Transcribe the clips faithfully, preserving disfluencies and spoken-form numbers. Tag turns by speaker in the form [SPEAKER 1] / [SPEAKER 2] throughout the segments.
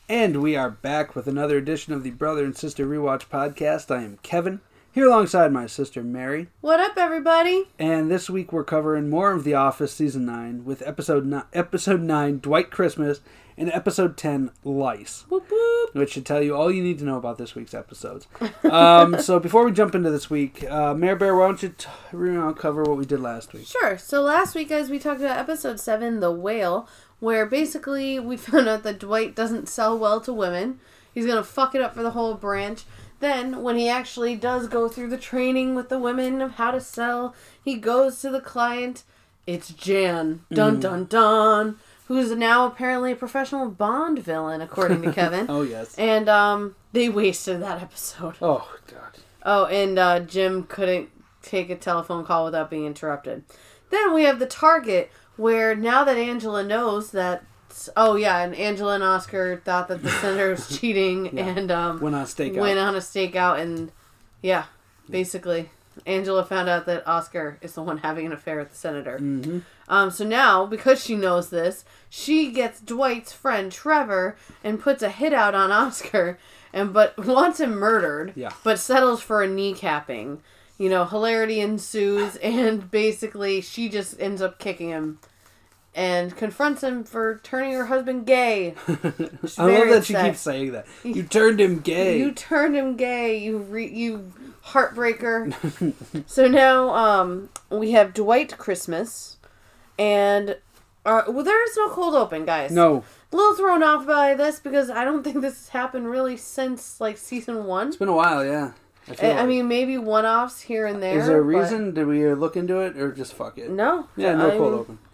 [SPEAKER 1] And we are back with another edition of the Brother and Sister Rewatch Podcast. I am Kevin, here alongside my sister Mary.
[SPEAKER 2] What up, everybody?
[SPEAKER 1] And this week we're covering more of The Office Season nine with Episode nine, episode nine Dwight Christmas, and Episode ten, Lice.
[SPEAKER 2] Whoop whoop.
[SPEAKER 1] Which should tell you all you need to know about this week's episodes. um, so before we jump into this week, uh, Mary Bear, why don't you t- you know, cover what we did last week?
[SPEAKER 2] Sure. So last week, guys, we talked about Episode seven, The Whale, where basically we found out that Dwight doesn't sell well to women. He's going to fuck it up for the whole branch. Then, when he actually does go through the training with the women of how to sell, he goes to the client. It's Jan. Dun, mm. dun, dun. Who's now apparently a professional Bond villain, according to Kevin.
[SPEAKER 1] Oh, yes.
[SPEAKER 2] And um, they wasted that episode.
[SPEAKER 1] Oh, God.
[SPEAKER 2] Oh, and uh, Jim couldn't take a telephone call without being interrupted. Then we have the Target, where now that Angela knows that... Oh, yeah, and Angela and Oscar thought that the senator was cheating
[SPEAKER 1] yeah.
[SPEAKER 2] and um,
[SPEAKER 1] went on a stakeout.
[SPEAKER 2] Went on a stakeout, and yeah, basically, Angela found out that Oscar is the one having an affair with the senator.
[SPEAKER 1] Mm-hmm.
[SPEAKER 2] Um, so now, because she knows this, she gets Dwight's friend Trevor and puts a hit out on Oscar, and but wants him murdered,
[SPEAKER 1] yeah.
[SPEAKER 2] but settles for a kneecapping. You know, hilarity ensues, and basically she just ends up kicking him and confronts him for turning her husband gay.
[SPEAKER 1] I love that upset. She keeps saying that. You turned him gay.
[SPEAKER 2] You turned him gay, you re- you heartbreaker. So now um, we have Dwight Christmas, and uh, well, there is no cold open, guys.
[SPEAKER 1] No.
[SPEAKER 2] A little thrown off by this because I don't think this has happened really since like season one.
[SPEAKER 1] It's been a while, yeah.
[SPEAKER 2] I, feel I, like. I mean, maybe one-offs here and there.
[SPEAKER 1] Is there a reason? Did we look into it, or just fuck it?
[SPEAKER 2] No.
[SPEAKER 1] Yeah, no
[SPEAKER 2] I
[SPEAKER 1] cold
[SPEAKER 2] mean,
[SPEAKER 1] open.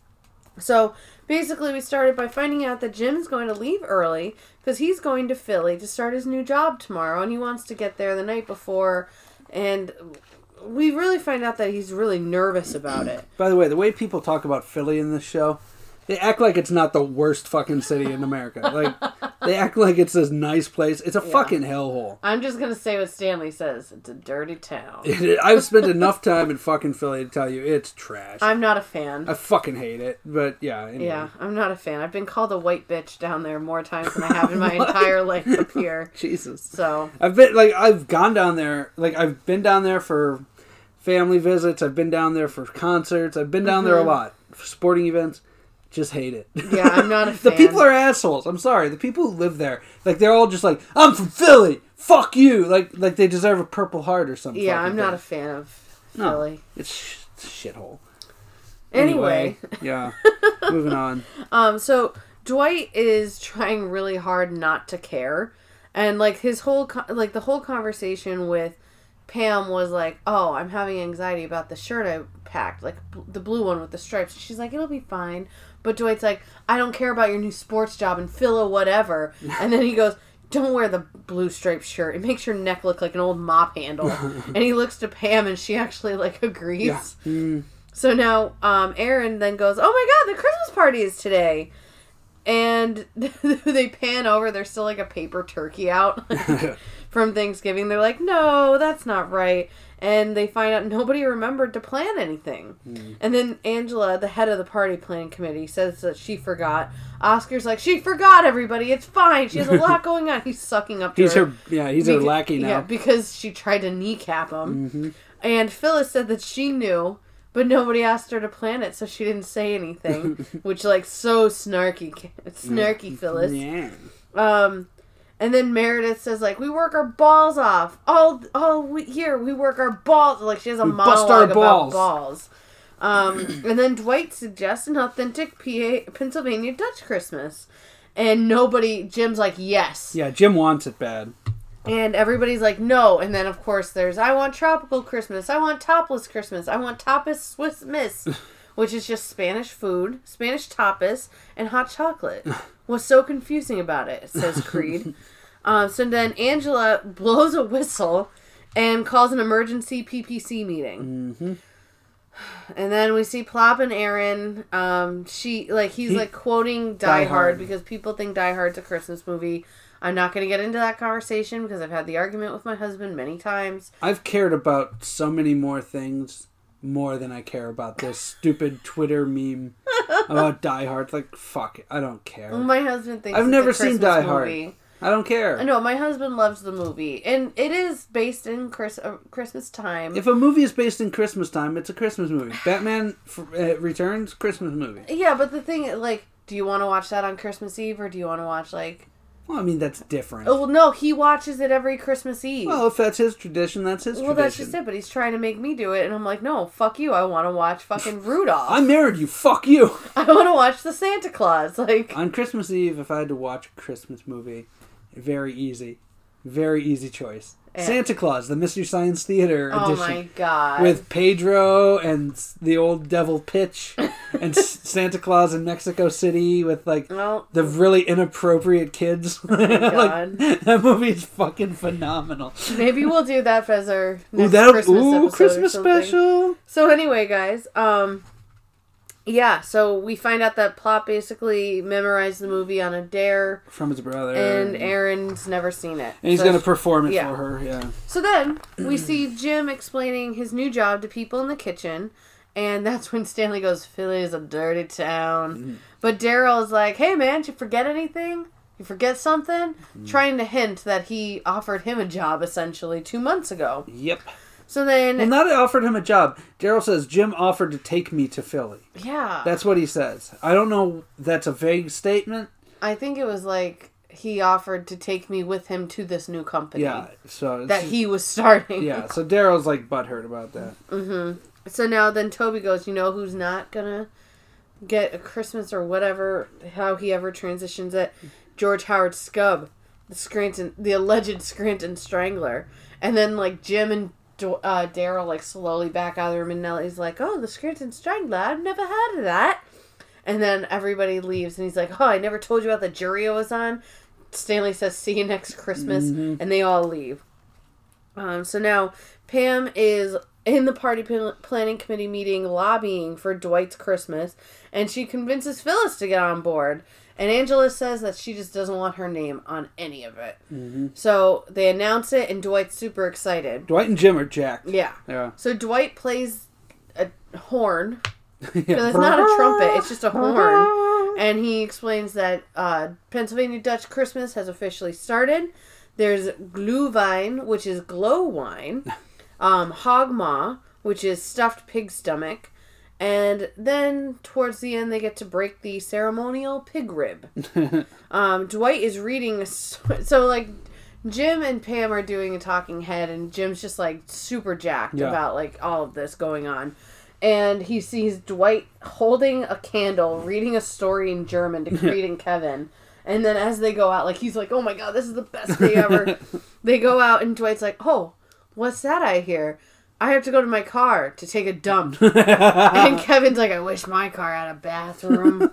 [SPEAKER 2] So, basically, we started by finding out that Jim's going to leave early because he's going to Philly to start his new job tomorrow, and he wants to get there the night before, and we really find out that he's really nervous about it.
[SPEAKER 1] By the way, the way people talk about Philly in this show, they act like it's not the worst fucking city in America. Like, they act like it's this nice place. It's a yeah. fucking hellhole.
[SPEAKER 2] I'm just going to say what Stanley says. It's a dirty town.
[SPEAKER 1] I've spent enough time in fucking Philly to tell you it's trash.
[SPEAKER 2] I'm not a fan.
[SPEAKER 1] I fucking hate it. But, yeah. Anyway.
[SPEAKER 2] Yeah, I'm not a fan. I've been called a white bitch down there more times than I have in my entire life up here.
[SPEAKER 1] Jesus.
[SPEAKER 2] So.
[SPEAKER 1] I've been, like, I've gone down there. Like, I've been down there for family visits. I've been down there for concerts. I've been down mm-hmm. there a lot. For sporting events. Just hate it.
[SPEAKER 2] Yeah, I'm not a fan.
[SPEAKER 1] The people are assholes. I'm sorry. The people who live there, like, they're all just like, I'm from Philly. Fuck you. Like, like they deserve a Purple Heart or something.
[SPEAKER 2] Yeah, I'm not
[SPEAKER 1] thing.
[SPEAKER 2] a fan of Philly.
[SPEAKER 1] No, it's, sh- it's a shithole.
[SPEAKER 2] Anyway.
[SPEAKER 1] anyway yeah. Moving on.
[SPEAKER 2] Um, so Dwight is trying really hard not to care, and like his whole co- like the whole conversation with Pam was like, "Oh, I'm having anxiety about the shirt I packed, like the blue one with the stripes." She's like, "It'll be fine." But Dwight's like, "I don't care about your new sports job and Philo whatever." And then he goes, "Don't wear the blue striped shirt. It makes your neck look like an old mop handle." And he looks to Pam and she actually like agrees.
[SPEAKER 1] Yeah. Mm.
[SPEAKER 2] So now um, Aaron then goes, "Oh my God, the Christmas party is today." And they pan over. There's still like a paper turkey out from Thanksgiving. They're like, "No, that's not right." And they find out nobody remembered to plan anything. Mm. And then Angela, the head of the party planning committee, says that she forgot. Oscar's like, "She forgot, everybody. It's fine. She has a lot going on." He's sucking up to
[SPEAKER 1] he's
[SPEAKER 2] her.
[SPEAKER 1] her. Yeah, he's beca- her lackey now.
[SPEAKER 2] Yeah, because she tried to kneecap him.
[SPEAKER 1] Mm-hmm.
[SPEAKER 2] And Phyllis said that she knew, but nobody asked her to plan it, so she didn't say anything. Which, like, so snarky. Snarky, Phyllis.
[SPEAKER 1] Yeah.
[SPEAKER 2] Um... And then Meredith says, like, "We work our balls off. All all we, here, we work our balls." Like, she has a we monologue about balls. Um, and then Dwight suggests an authentic P A, Pennsylvania Dutch Christmas. And nobody, Jim's like, yes.
[SPEAKER 1] Yeah, Jim wants it bad.
[SPEAKER 2] And everybody's like, no. And then, of course, there's, "I want tropical Christmas. I want topless Christmas. I want tapas Swiss Miss." Which is just Spanish food, Spanish tapas, and hot chocolate. What's so confusing about it, says Creed. um, so then Angela blows a whistle and calls an emergency P P C meeting.
[SPEAKER 1] Mm-hmm.
[SPEAKER 2] And then we see Plop and Aaron. Um, she like he's he, like quoting Die, Die Hard, Hard because people think Die Hard's a Christmas movie. I'm not going to get into that conversation because I've had the argument with my husband many times.
[SPEAKER 1] I've cared about so many more things more than I care about this stupid Twitter meme about Die Hard. Like, fuck it. I don't care.
[SPEAKER 2] My husband thinks
[SPEAKER 1] I've
[SPEAKER 2] it's
[SPEAKER 1] never
[SPEAKER 2] a
[SPEAKER 1] seen
[SPEAKER 2] Christmas
[SPEAKER 1] Die Hard.
[SPEAKER 2] movie.
[SPEAKER 1] I don't care.
[SPEAKER 2] No, my husband loves the movie. And it is based in Chris, uh, Christmas time.
[SPEAKER 1] If a movie is based in Christmas time, it's a Christmas movie. Batman uh, Returns, Christmas movie.
[SPEAKER 2] Yeah, but the thing, like, do you want to watch that on Christmas Eve or do you want to watch, like...
[SPEAKER 1] Well, I mean, that's different.
[SPEAKER 2] Oh, well, no, he watches it every Christmas Eve.
[SPEAKER 1] Well, if that's his tradition, that's his
[SPEAKER 2] well,
[SPEAKER 1] tradition. Well,
[SPEAKER 2] that's just it, but he's trying to make me do it, and I'm like, no, fuck you, I want to watch fucking Rudolph.
[SPEAKER 1] I married you, fuck you!
[SPEAKER 2] I want to watch the Santa Claus, like...
[SPEAKER 1] On Christmas Eve, if I had to watch a Christmas movie, very easy. Very easy choice. Yeah. Santa Claus, the Mystery Science Theater edition.
[SPEAKER 2] Oh my god.
[SPEAKER 1] With Pedro and the old devil Pitch and Santa Claus in Mexico City with like
[SPEAKER 2] well,
[SPEAKER 1] the really inappropriate kids.
[SPEAKER 2] Oh my god.
[SPEAKER 1] Like, that movie is fucking phenomenal.
[SPEAKER 2] Maybe we'll do that as our next
[SPEAKER 1] ooh,
[SPEAKER 2] Christmas
[SPEAKER 1] ooh,
[SPEAKER 2] episode
[SPEAKER 1] Christmas special.
[SPEAKER 2] So anyway, guys, um yeah, so we find out that Plop basically memorized the movie on a dare.
[SPEAKER 1] From his brother.
[SPEAKER 2] And Aaron's never seen it.
[SPEAKER 1] And he's
[SPEAKER 2] so
[SPEAKER 1] going to perform it
[SPEAKER 2] yeah.
[SPEAKER 1] for her, yeah.
[SPEAKER 2] So then, we see Jim explaining his new job to people in the kitchen. And that's when Stanley goes, Philly is a dirty town. Mm-hmm. But Daryl is like, hey man, did you forget anything? You forget something? Mm-hmm. Trying to hint that he offered him a job, essentially, two months ago.
[SPEAKER 1] Yep.
[SPEAKER 2] So then...
[SPEAKER 1] Well, not offered him a job. Daryl says, Jim offered to take me to Philly.
[SPEAKER 2] Yeah.
[SPEAKER 1] That's what he says. I don't know. That's a vague statement.
[SPEAKER 2] I think it was like, he offered to take me with him to this new company.
[SPEAKER 1] Yeah. So
[SPEAKER 2] that he was starting.
[SPEAKER 1] Yeah. So Daryl's like butthurt about that.
[SPEAKER 2] Mm-hmm. So now then Toby goes, you know who's not gonna get a Christmas or whatever, how he ever transitions it? George Howard Scub. The Scranton, the alleged Scranton Strangler. And then like Jim and Uh, Daryl like slowly back out of the room and Nellie's like, oh, the Scranton Strangler, I've never heard of that. And then everybody leaves and he's like, oh, I never told you about the jury I was on. Stanley says, see you next Christmas. Mm-hmm. And they all leave. Um, so now Pam is in the party planning committee meeting lobbying for Dwight's Christmas and she convinces Phyllis to get on board. And Angela says that she just doesn't want her name on any of it. Mm-hmm. So they announce it, and Dwight's super excited.
[SPEAKER 1] Dwight and Jim are jacked.
[SPEAKER 2] Yeah.
[SPEAKER 1] Yeah.
[SPEAKER 2] So Dwight plays a horn. Because yeah. It's not a trumpet, it's just a horn. And he explains that uh, Pennsylvania Dutch Christmas has officially started. There's Glühwein, which is glow wine. Um, Hogmaw, which is stuffed pig stomach. And then, towards the end, they get to break the ceremonial pig rib. um, Dwight is reading... A, so, like, Jim and Pam are doing a talking head, and Jim's just, like, super jacked yeah. about, like, all of this going on. And he sees Dwight holding a candle, reading a story in German to Creed and Kevin. And then as they go out, like, he's like, oh my god, this is the best day ever. They go out, and Dwight's like, oh, what's that I hear? I have to go to my car to take a dump. And Kevin's like, I wish my car had a bathroom.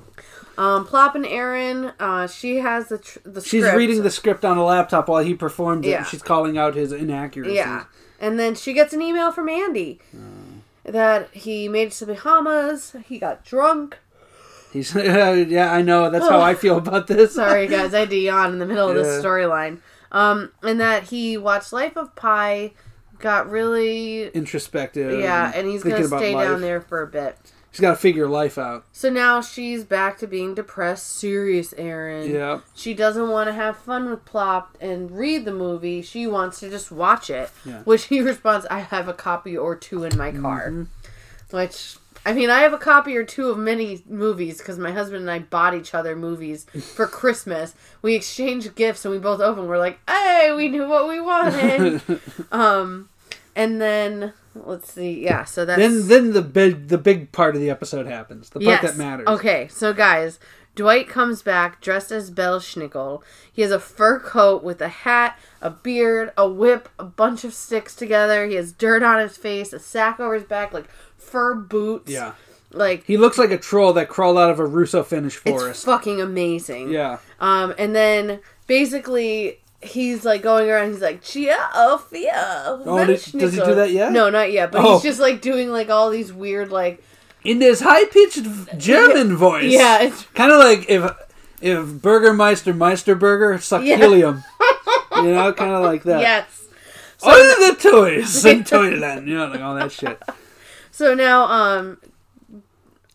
[SPEAKER 2] um, Plop and Aaron, uh, she has the tr- the
[SPEAKER 1] She's
[SPEAKER 2] script.
[SPEAKER 1] reading the script on a laptop while he performs it,
[SPEAKER 2] yeah.
[SPEAKER 1] and she's calling out his inaccuracies.
[SPEAKER 2] Yeah. And then she gets an email from Andy uh. that he made it to the Bahamas, he got drunk.
[SPEAKER 1] He's uh, yeah, I know. That's how I feel about this.
[SPEAKER 2] Sorry, guys. I had to yawn in the middle yeah. of this storyline. Um, and that he watched Life of Pi... Got really...
[SPEAKER 1] introspective.
[SPEAKER 2] Yeah, and he's going to stay down there for a bit.
[SPEAKER 1] She's got to figure life out.
[SPEAKER 2] So now she's back to being depressed, serious Aaron.
[SPEAKER 1] Yeah. She
[SPEAKER 2] doesn't want to have fun with Plop and read the movie. She wants to just watch it.
[SPEAKER 1] Yeah.
[SPEAKER 2] Which he responds, I have a copy or two in my car. Mm-hmm. Which... I mean, I have a copy or two of many movies because my husband and I bought each other movies for Christmas. We exchanged gifts and we both opened. We're like, hey, we knew what we wanted. um, and then, let's see. Yeah, so that's...
[SPEAKER 1] Then then the big, the big part of the episode happens. The part
[SPEAKER 2] yes.
[SPEAKER 1] that matters.
[SPEAKER 2] Okay, so guys, Dwight comes back dressed as Belschnickel. He has a fur coat with a hat, a beard, a whip, a bunch of sticks together. He has dirt on his face, a sack over his back, like... fur boots.
[SPEAKER 1] Yeah.
[SPEAKER 2] Like
[SPEAKER 1] he looks like a troll that crawled out of a Russo Finnish forest.
[SPEAKER 2] It's fucking amazing.
[SPEAKER 1] Yeah.
[SPEAKER 2] Um, and then basically he's like going around. He's like, "Chia, Fia."
[SPEAKER 1] Oh, did, does he do that yet?
[SPEAKER 2] No, not yet. But
[SPEAKER 1] oh.
[SPEAKER 2] he's just like doing like all these weird like
[SPEAKER 1] in this high pitched German voice.
[SPEAKER 2] Yeah, it's
[SPEAKER 1] kind of like if if Burgermeister Meisterburger sucked yeah. helium. You know, kind of like that.
[SPEAKER 2] Yes.
[SPEAKER 1] So all the toys in Toyland. You know, like all that shit.
[SPEAKER 2] So now, um,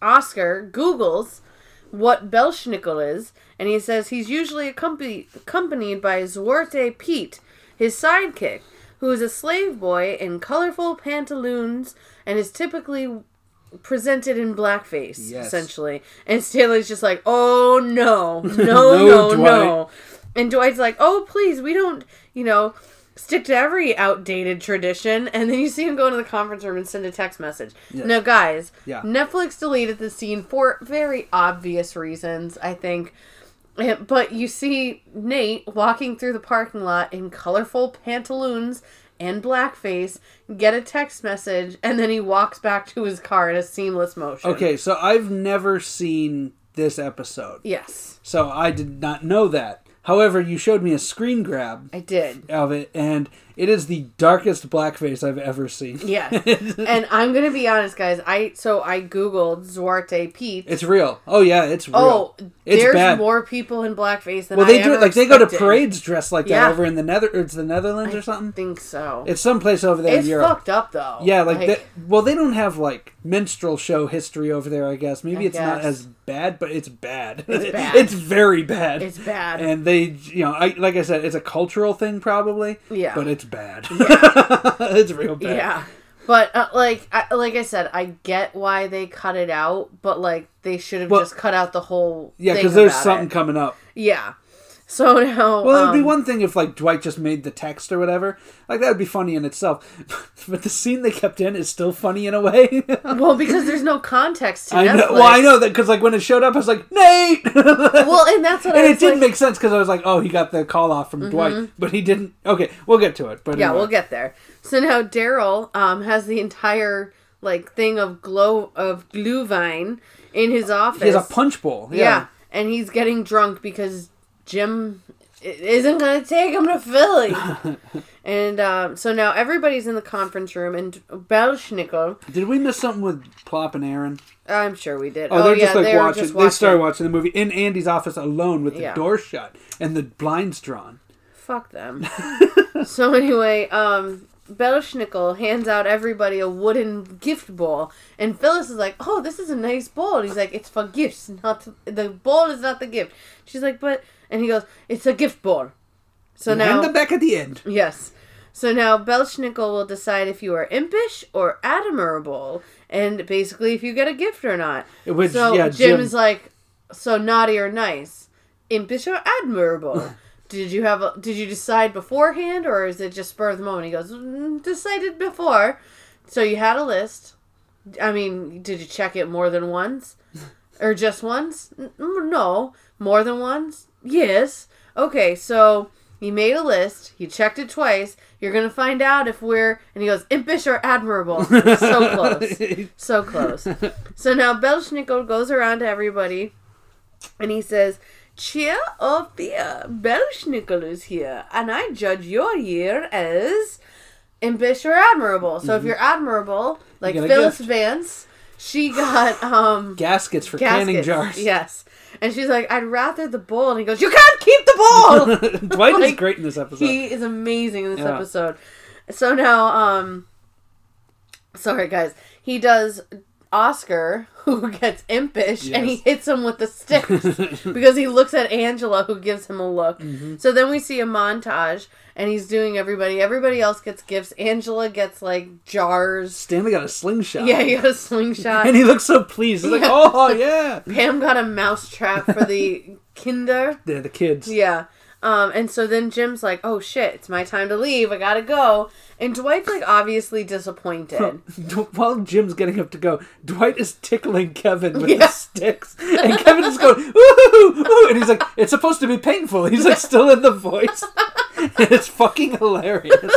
[SPEAKER 2] Oscar Googles what Belschnickel is, and he says he's usually accompanied, accompanied by Zwarte Piet, his sidekick, who is a slave boy in colorful pantaloons and is typically presented in blackface, yes. essentially. And Stanley's just like, oh, no, no, no, no, no. And Dwight's like, oh, please, we don't, you know, stick to every outdated tradition. And then you see him go into the conference room and send a text message. Yes. Now, guys, yeah. Netflix deleted the scene for very obvious reasons, I think. But you see Nate walking through the parking lot in colorful pantaloons and blackface, get a text message, and then he walks back to his car in a seamless motion.
[SPEAKER 1] Okay, so I've never seen this episode.
[SPEAKER 2] Yes.
[SPEAKER 1] So I did not know that. However, you showed me a screen grab.
[SPEAKER 2] I did.
[SPEAKER 1] Of it, and it is the darkest blackface I've ever seen.
[SPEAKER 2] Yes. And I'm going to be honest, guys. I So I Googled Zwarte Piet.
[SPEAKER 1] It's real. Oh, yeah, it's real.
[SPEAKER 2] Oh,
[SPEAKER 1] it's
[SPEAKER 2] there's
[SPEAKER 1] bad.
[SPEAKER 2] more people in blackface than
[SPEAKER 1] well,
[SPEAKER 2] I
[SPEAKER 1] they do
[SPEAKER 2] ever
[SPEAKER 1] Like,
[SPEAKER 2] expected.
[SPEAKER 1] they go to parades dressed like
[SPEAKER 2] yeah.
[SPEAKER 1] that over in the Nether... It's the Netherlands
[SPEAKER 2] I
[SPEAKER 1] or something?
[SPEAKER 2] I think so.
[SPEAKER 1] It's someplace over there
[SPEAKER 2] it's
[SPEAKER 1] in Europe.
[SPEAKER 2] It's fucked up, though.
[SPEAKER 1] Yeah, like...
[SPEAKER 2] like
[SPEAKER 1] they, well, they don't have, like, minstrel show history over there, I guess. Maybe
[SPEAKER 2] I
[SPEAKER 1] it's
[SPEAKER 2] guess.
[SPEAKER 1] not as bad, but it's bad.
[SPEAKER 2] It's bad.
[SPEAKER 1] It's very bad.
[SPEAKER 2] It's bad.
[SPEAKER 1] And they, you know, I, like I said, it's a cultural thing, probably.
[SPEAKER 2] Yeah.
[SPEAKER 1] But it's bad.
[SPEAKER 2] Yeah.
[SPEAKER 1] It's real bad.
[SPEAKER 2] Yeah. But, uh, like, I, like I said, I get why they cut it out, but, like, they should have well, just cut out the whole
[SPEAKER 1] yeah,
[SPEAKER 2] thing
[SPEAKER 1] because there's
[SPEAKER 2] about
[SPEAKER 1] something
[SPEAKER 2] it.
[SPEAKER 1] coming up.
[SPEAKER 2] Yeah. So now...
[SPEAKER 1] Well, it would
[SPEAKER 2] um,
[SPEAKER 1] be one thing if, like, Dwight just made the text or whatever. Like, that would be funny in itself. But the scene they kept in is still funny in a way.
[SPEAKER 2] Well, because there's no context to
[SPEAKER 1] I
[SPEAKER 2] Netflix.
[SPEAKER 1] know. Well, I know that, because, like, when it showed up, I was like, Nate!
[SPEAKER 2] Well, and that's what
[SPEAKER 1] and
[SPEAKER 2] I was
[SPEAKER 1] it did
[SPEAKER 2] like...
[SPEAKER 1] make sense, because I was like, oh, he got the call off from mm-hmm. Dwight. But he didn't... Okay, we'll get to it. But
[SPEAKER 2] yeah,
[SPEAKER 1] anyway.
[SPEAKER 2] we'll get there. So now Daryl um, has the entire, like, thing of glow of Glühwein in his office.
[SPEAKER 1] He has a punch bowl. Yeah.
[SPEAKER 2] yeah. And he's getting drunk because Jim isn't going to take him to Philly. And um, so now everybody's in the conference room, and Belschnickel...
[SPEAKER 1] Did we miss something with Plop and Aaron?
[SPEAKER 2] I'm sure we did.
[SPEAKER 1] Oh, they're
[SPEAKER 2] oh,
[SPEAKER 1] just
[SPEAKER 2] yeah,
[SPEAKER 1] like
[SPEAKER 2] they
[SPEAKER 1] watching,
[SPEAKER 2] just watching.
[SPEAKER 1] They started watching the movie in Andy's office alone with the
[SPEAKER 2] yeah.
[SPEAKER 1] door shut and the blinds drawn.
[SPEAKER 2] Fuck them. So anyway, um... Belschnickel hands out everybody a wooden gift bowl, and Phyllis is like, oh, this is a nice bowl. And he's like, it's for gifts, not to, the bowl is not the gift. She's like, but, and he goes, it's a gift bowl. So
[SPEAKER 1] and
[SPEAKER 2] now,
[SPEAKER 1] hand them back at the end.
[SPEAKER 2] Yes. So now Belschnickel will decide if you are impish or admirable, and basically if you get a gift or not.
[SPEAKER 1] Which,
[SPEAKER 2] so
[SPEAKER 1] yeah,
[SPEAKER 2] Jim,
[SPEAKER 1] Jim
[SPEAKER 2] is like, so naughty or nice, impish or admirable. Did you have a, did you decide beforehand, or is it just spur of the moment? He goes, mm, decided before. So you had a list. I mean, did you check it more than once? Or just once? No. More than once? Yes. Okay, so you made a list. You checked it twice. You're going to find out if we're... And he goes, impish or admirable. So close. So close. So now Belschnickel goes around to everybody, and he says... Cheer or fear, Belschnickel is here, and I judge your year as impish or admirable. So mm-hmm. if you're admirable, like you Phyllis gift. Vance, she got um
[SPEAKER 1] gaskets for
[SPEAKER 2] gaskets,
[SPEAKER 1] canning jars.
[SPEAKER 2] Yes. And she's like, I'd rather the bowl. And he goes, you can't keep the bowl!
[SPEAKER 1] Dwight
[SPEAKER 2] like,
[SPEAKER 1] is great in this episode.
[SPEAKER 2] He is amazing in this
[SPEAKER 1] yeah.
[SPEAKER 2] episode. So now, um, sorry guys, he does... Oscar, who gets impish, yes. and he hits him with the sticks because he looks at Angela, who gives him a look. Mm-hmm. So then we see a montage, and he's doing everybody. Everybody else gets gifts. Angela gets, like, jars.
[SPEAKER 1] Stanley got a slingshot.
[SPEAKER 2] Yeah, he got a slingshot.
[SPEAKER 1] And he looks so pleased. He's yeah. like, oh, yeah.
[SPEAKER 2] Pam got a mousetrap for the kinder.
[SPEAKER 1] Yeah, the kids.
[SPEAKER 2] Yeah. Um, and so then Jim's like, oh, shit, it's my time to leave. I gotta go. And Dwight's, like, obviously disappointed.
[SPEAKER 1] While Jim's getting up to go, Dwight is tickling Kevin with
[SPEAKER 2] yeah.
[SPEAKER 1] the sticks. And Kevin is going, ooh, ooh. And he's like, it's supposed to be painful. He's, like, still in the voice. And it's fucking hilarious.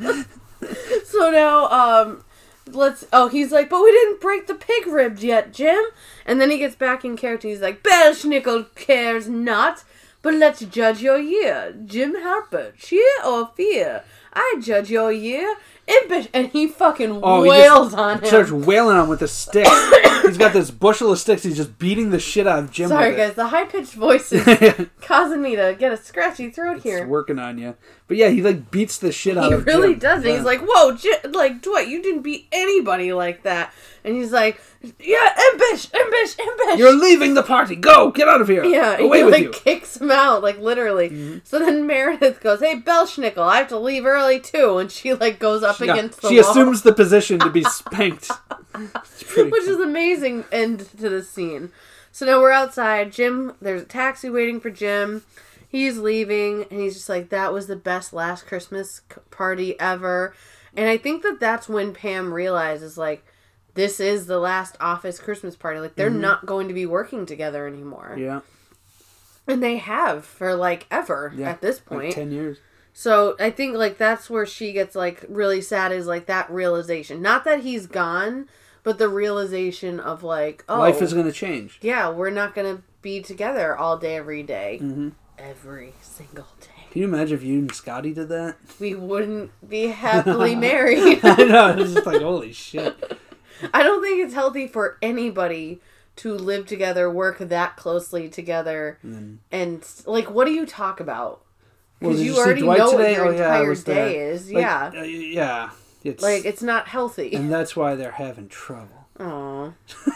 [SPEAKER 2] So now, um... Let's. Oh, he's like, but we didn't break the pig ribs yet, Jim. And then he gets back in character. He's like, Belschnickel cares not, but let's judge your year. Jim Harper, cheer or fear? I judge your year. Impish. And he fucking oh, wails he on him.
[SPEAKER 1] Starts wailing on him with a stick. He's he's got this bushel of sticks. He's just beating the shit out of Jim.
[SPEAKER 2] Sorry,
[SPEAKER 1] with
[SPEAKER 2] guys.
[SPEAKER 1] it.
[SPEAKER 2] The high-pitched voice is causing me to get a scratchy throat
[SPEAKER 1] It's
[SPEAKER 2] here.
[SPEAKER 1] working on you. But yeah, he like beats the shit out
[SPEAKER 2] He
[SPEAKER 1] of
[SPEAKER 2] really
[SPEAKER 1] Jim.
[SPEAKER 2] does. And
[SPEAKER 1] Yeah.
[SPEAKER 2] he's like, whoa, J- like, Dwight, you didn't beat anybody like that. And he's like, yeah, ambish, ambish, ambish.
[SPEAKER 1] You're leaving the party. Go, get out of here.
[SPEAKER 2] Yeah,
[SPEAKER 1] Away
[SPEAKER 2] he
[SPEAKER 1] with
[SPEAKER 2] like
[SPEAKER 1] you.
[SPEAKER 2] kicks him out, like literally.
[SPEAKER 1] Mm-hmm.
[SPEAKER 2] So then Meredith goes, "Hey, Belschnickel, I have to leave early too," and she like goes up
[SPEAKER 1] Yeah,
[SPEAKER 2] against the
[SPEAKER 1] she
[SPEAKER 2] wall,
[SPEAKER 1] assumes the position to be spanked. It's pretty
[SPEAKER 2] which
[SPEAKER 1] cool.
[SPEAKER 2] is amazing end to the scene. So now we're outside. Jim, there's a taxi waiting for Jim. He's leaving, and he's just like, "That was the best last Christmas c- party ever." And I think that that's when Pam realizes like, this is the last office Christmas party. Like they're
[SPEAKER 1] Mm-hmm.
[SPEAKER 2] not going to be working together anymore.
[SPEAKER 1] Yeah,
[SPEAKER 2] And they have for like ever
[SPEAKER 1] yeah.
[SPEAKER 2] at this
[SPEAKER 1] Like
[SPEAKER 2] point.
[SPEAKER 1] ten years.
[SPEAKER 2] So I think like that's where she gets like really sad is like that realization. Not that he's gone, but the realization of like, oh,
[SPEAKER 1] Life is going to change.
[SPEAKER 2] yeah, we're not gonna be together all day every day.
[SPEAKER 1] Mm-hmm.
[SPEAKER 2] Every single day.
[SPEAKER 1] Can you imagine if you and Scotty did that?
[SPEAKER 2] We wouldn't be happily married.
[SPEAKER 1] I know. It's just like, holy shit.
[SPEAKER 2] I don't think it's healthy for anybody to live together, work that closely together,
[SPEAKER 1] And
[SPEAKER 2] and like, what do you talk about?
[SPEAKER 1] Well,
[SPEAKER 2] Because
[SPEAKER 1] did
[SPEAKER 2] you
[SPEAKER 1] see
[SPEAKER 2] already
[SPEAKER 1] Dwight
[SPEAKER 2] know
[SPEAKER 1] today?
[SPEAKER 2] what your
[SPEAKER 1] Oh, yeah, I
[SPEAKER 2] entire
[SPEAKER 1] was
[SPEAKER 2] day
[SPEAKER 1] there.
[SPEAKER 2] is.
[SPEAKER 1] Like,
[SPEAKER 2] yeah,
[SPEAKER 1] uh, yeah. It's
[SPEAKER 2] like it's not healthy.
[SPEAKER 1] and that's why they're having trouble.
[SPEAKER 2] Aw.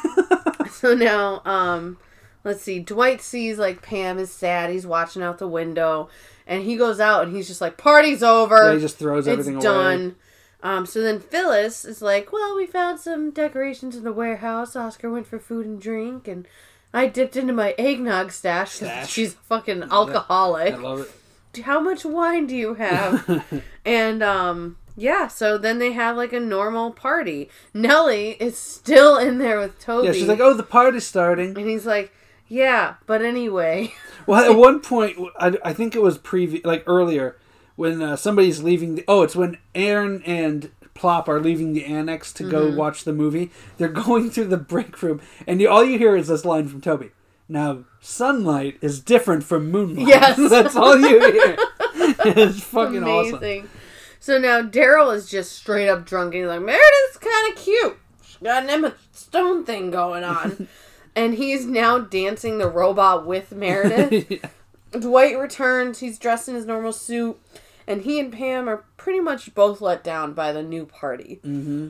[SPEAKER 2] So now, um, let's see. Dwight sees like Pam is sad. He's watching out the window, and he goes out and he's just like, "Party's over.
[SPEAKER 1] Yeah, he just throws
[SPEAKER 2] it's
[SPEAKER 1] everything away.
[SPEAKER 2] done." Um, so then Phyllis is like, "Well, we found some decorations in the warehouse. Oscar went for food and drink, and I dipped into my eggnog stash because
[SPEAKER 1] Stash.
[SPEAKER 2] she's a fucking alcoholic.
[SPEAKER 1] I love it.
[SPEAKER 2] How much wine do you have?" And um yeah, so then they have like a normal party. Nellie is still in there with Toby.
[SPEAKER 1] Yeah, she's like, "Oh, the party's starting."
[SPEAKER 2] And he's like, "Yeah, but anyway."
[SPEAKER 1] Well, at one point, I, I think it was previ- like earlier, when uh, somebody's leaving. The, oh, it's when Aaron and Plop are leaving the annex to go
[SPEAKER 2] Mm-hmm.
[SPEAKER 1] watch the movie. They're going through the break room, and you, all you hear is this line from Toby. Now, sunlight is different from moonlight.
[SPEAKER 2] Yes.
[SPEAKER 1] That's all you hear. It's fucking awesome.
[SPEAKER 2] Amazing. So now Daryl is just straight up drunk and he's like, "Meredith's kind of cute. She's got an Emma Stone thing going on." And he's now dancing the robot with Meredith.
[SPEAKER 1] Yeah.
[SPEAKER 2] Dwight returns. He's dressed in his normal suit. And he and Pam are pretty much both let down by the new party.
[SPEAKER 1] Mm-hmm.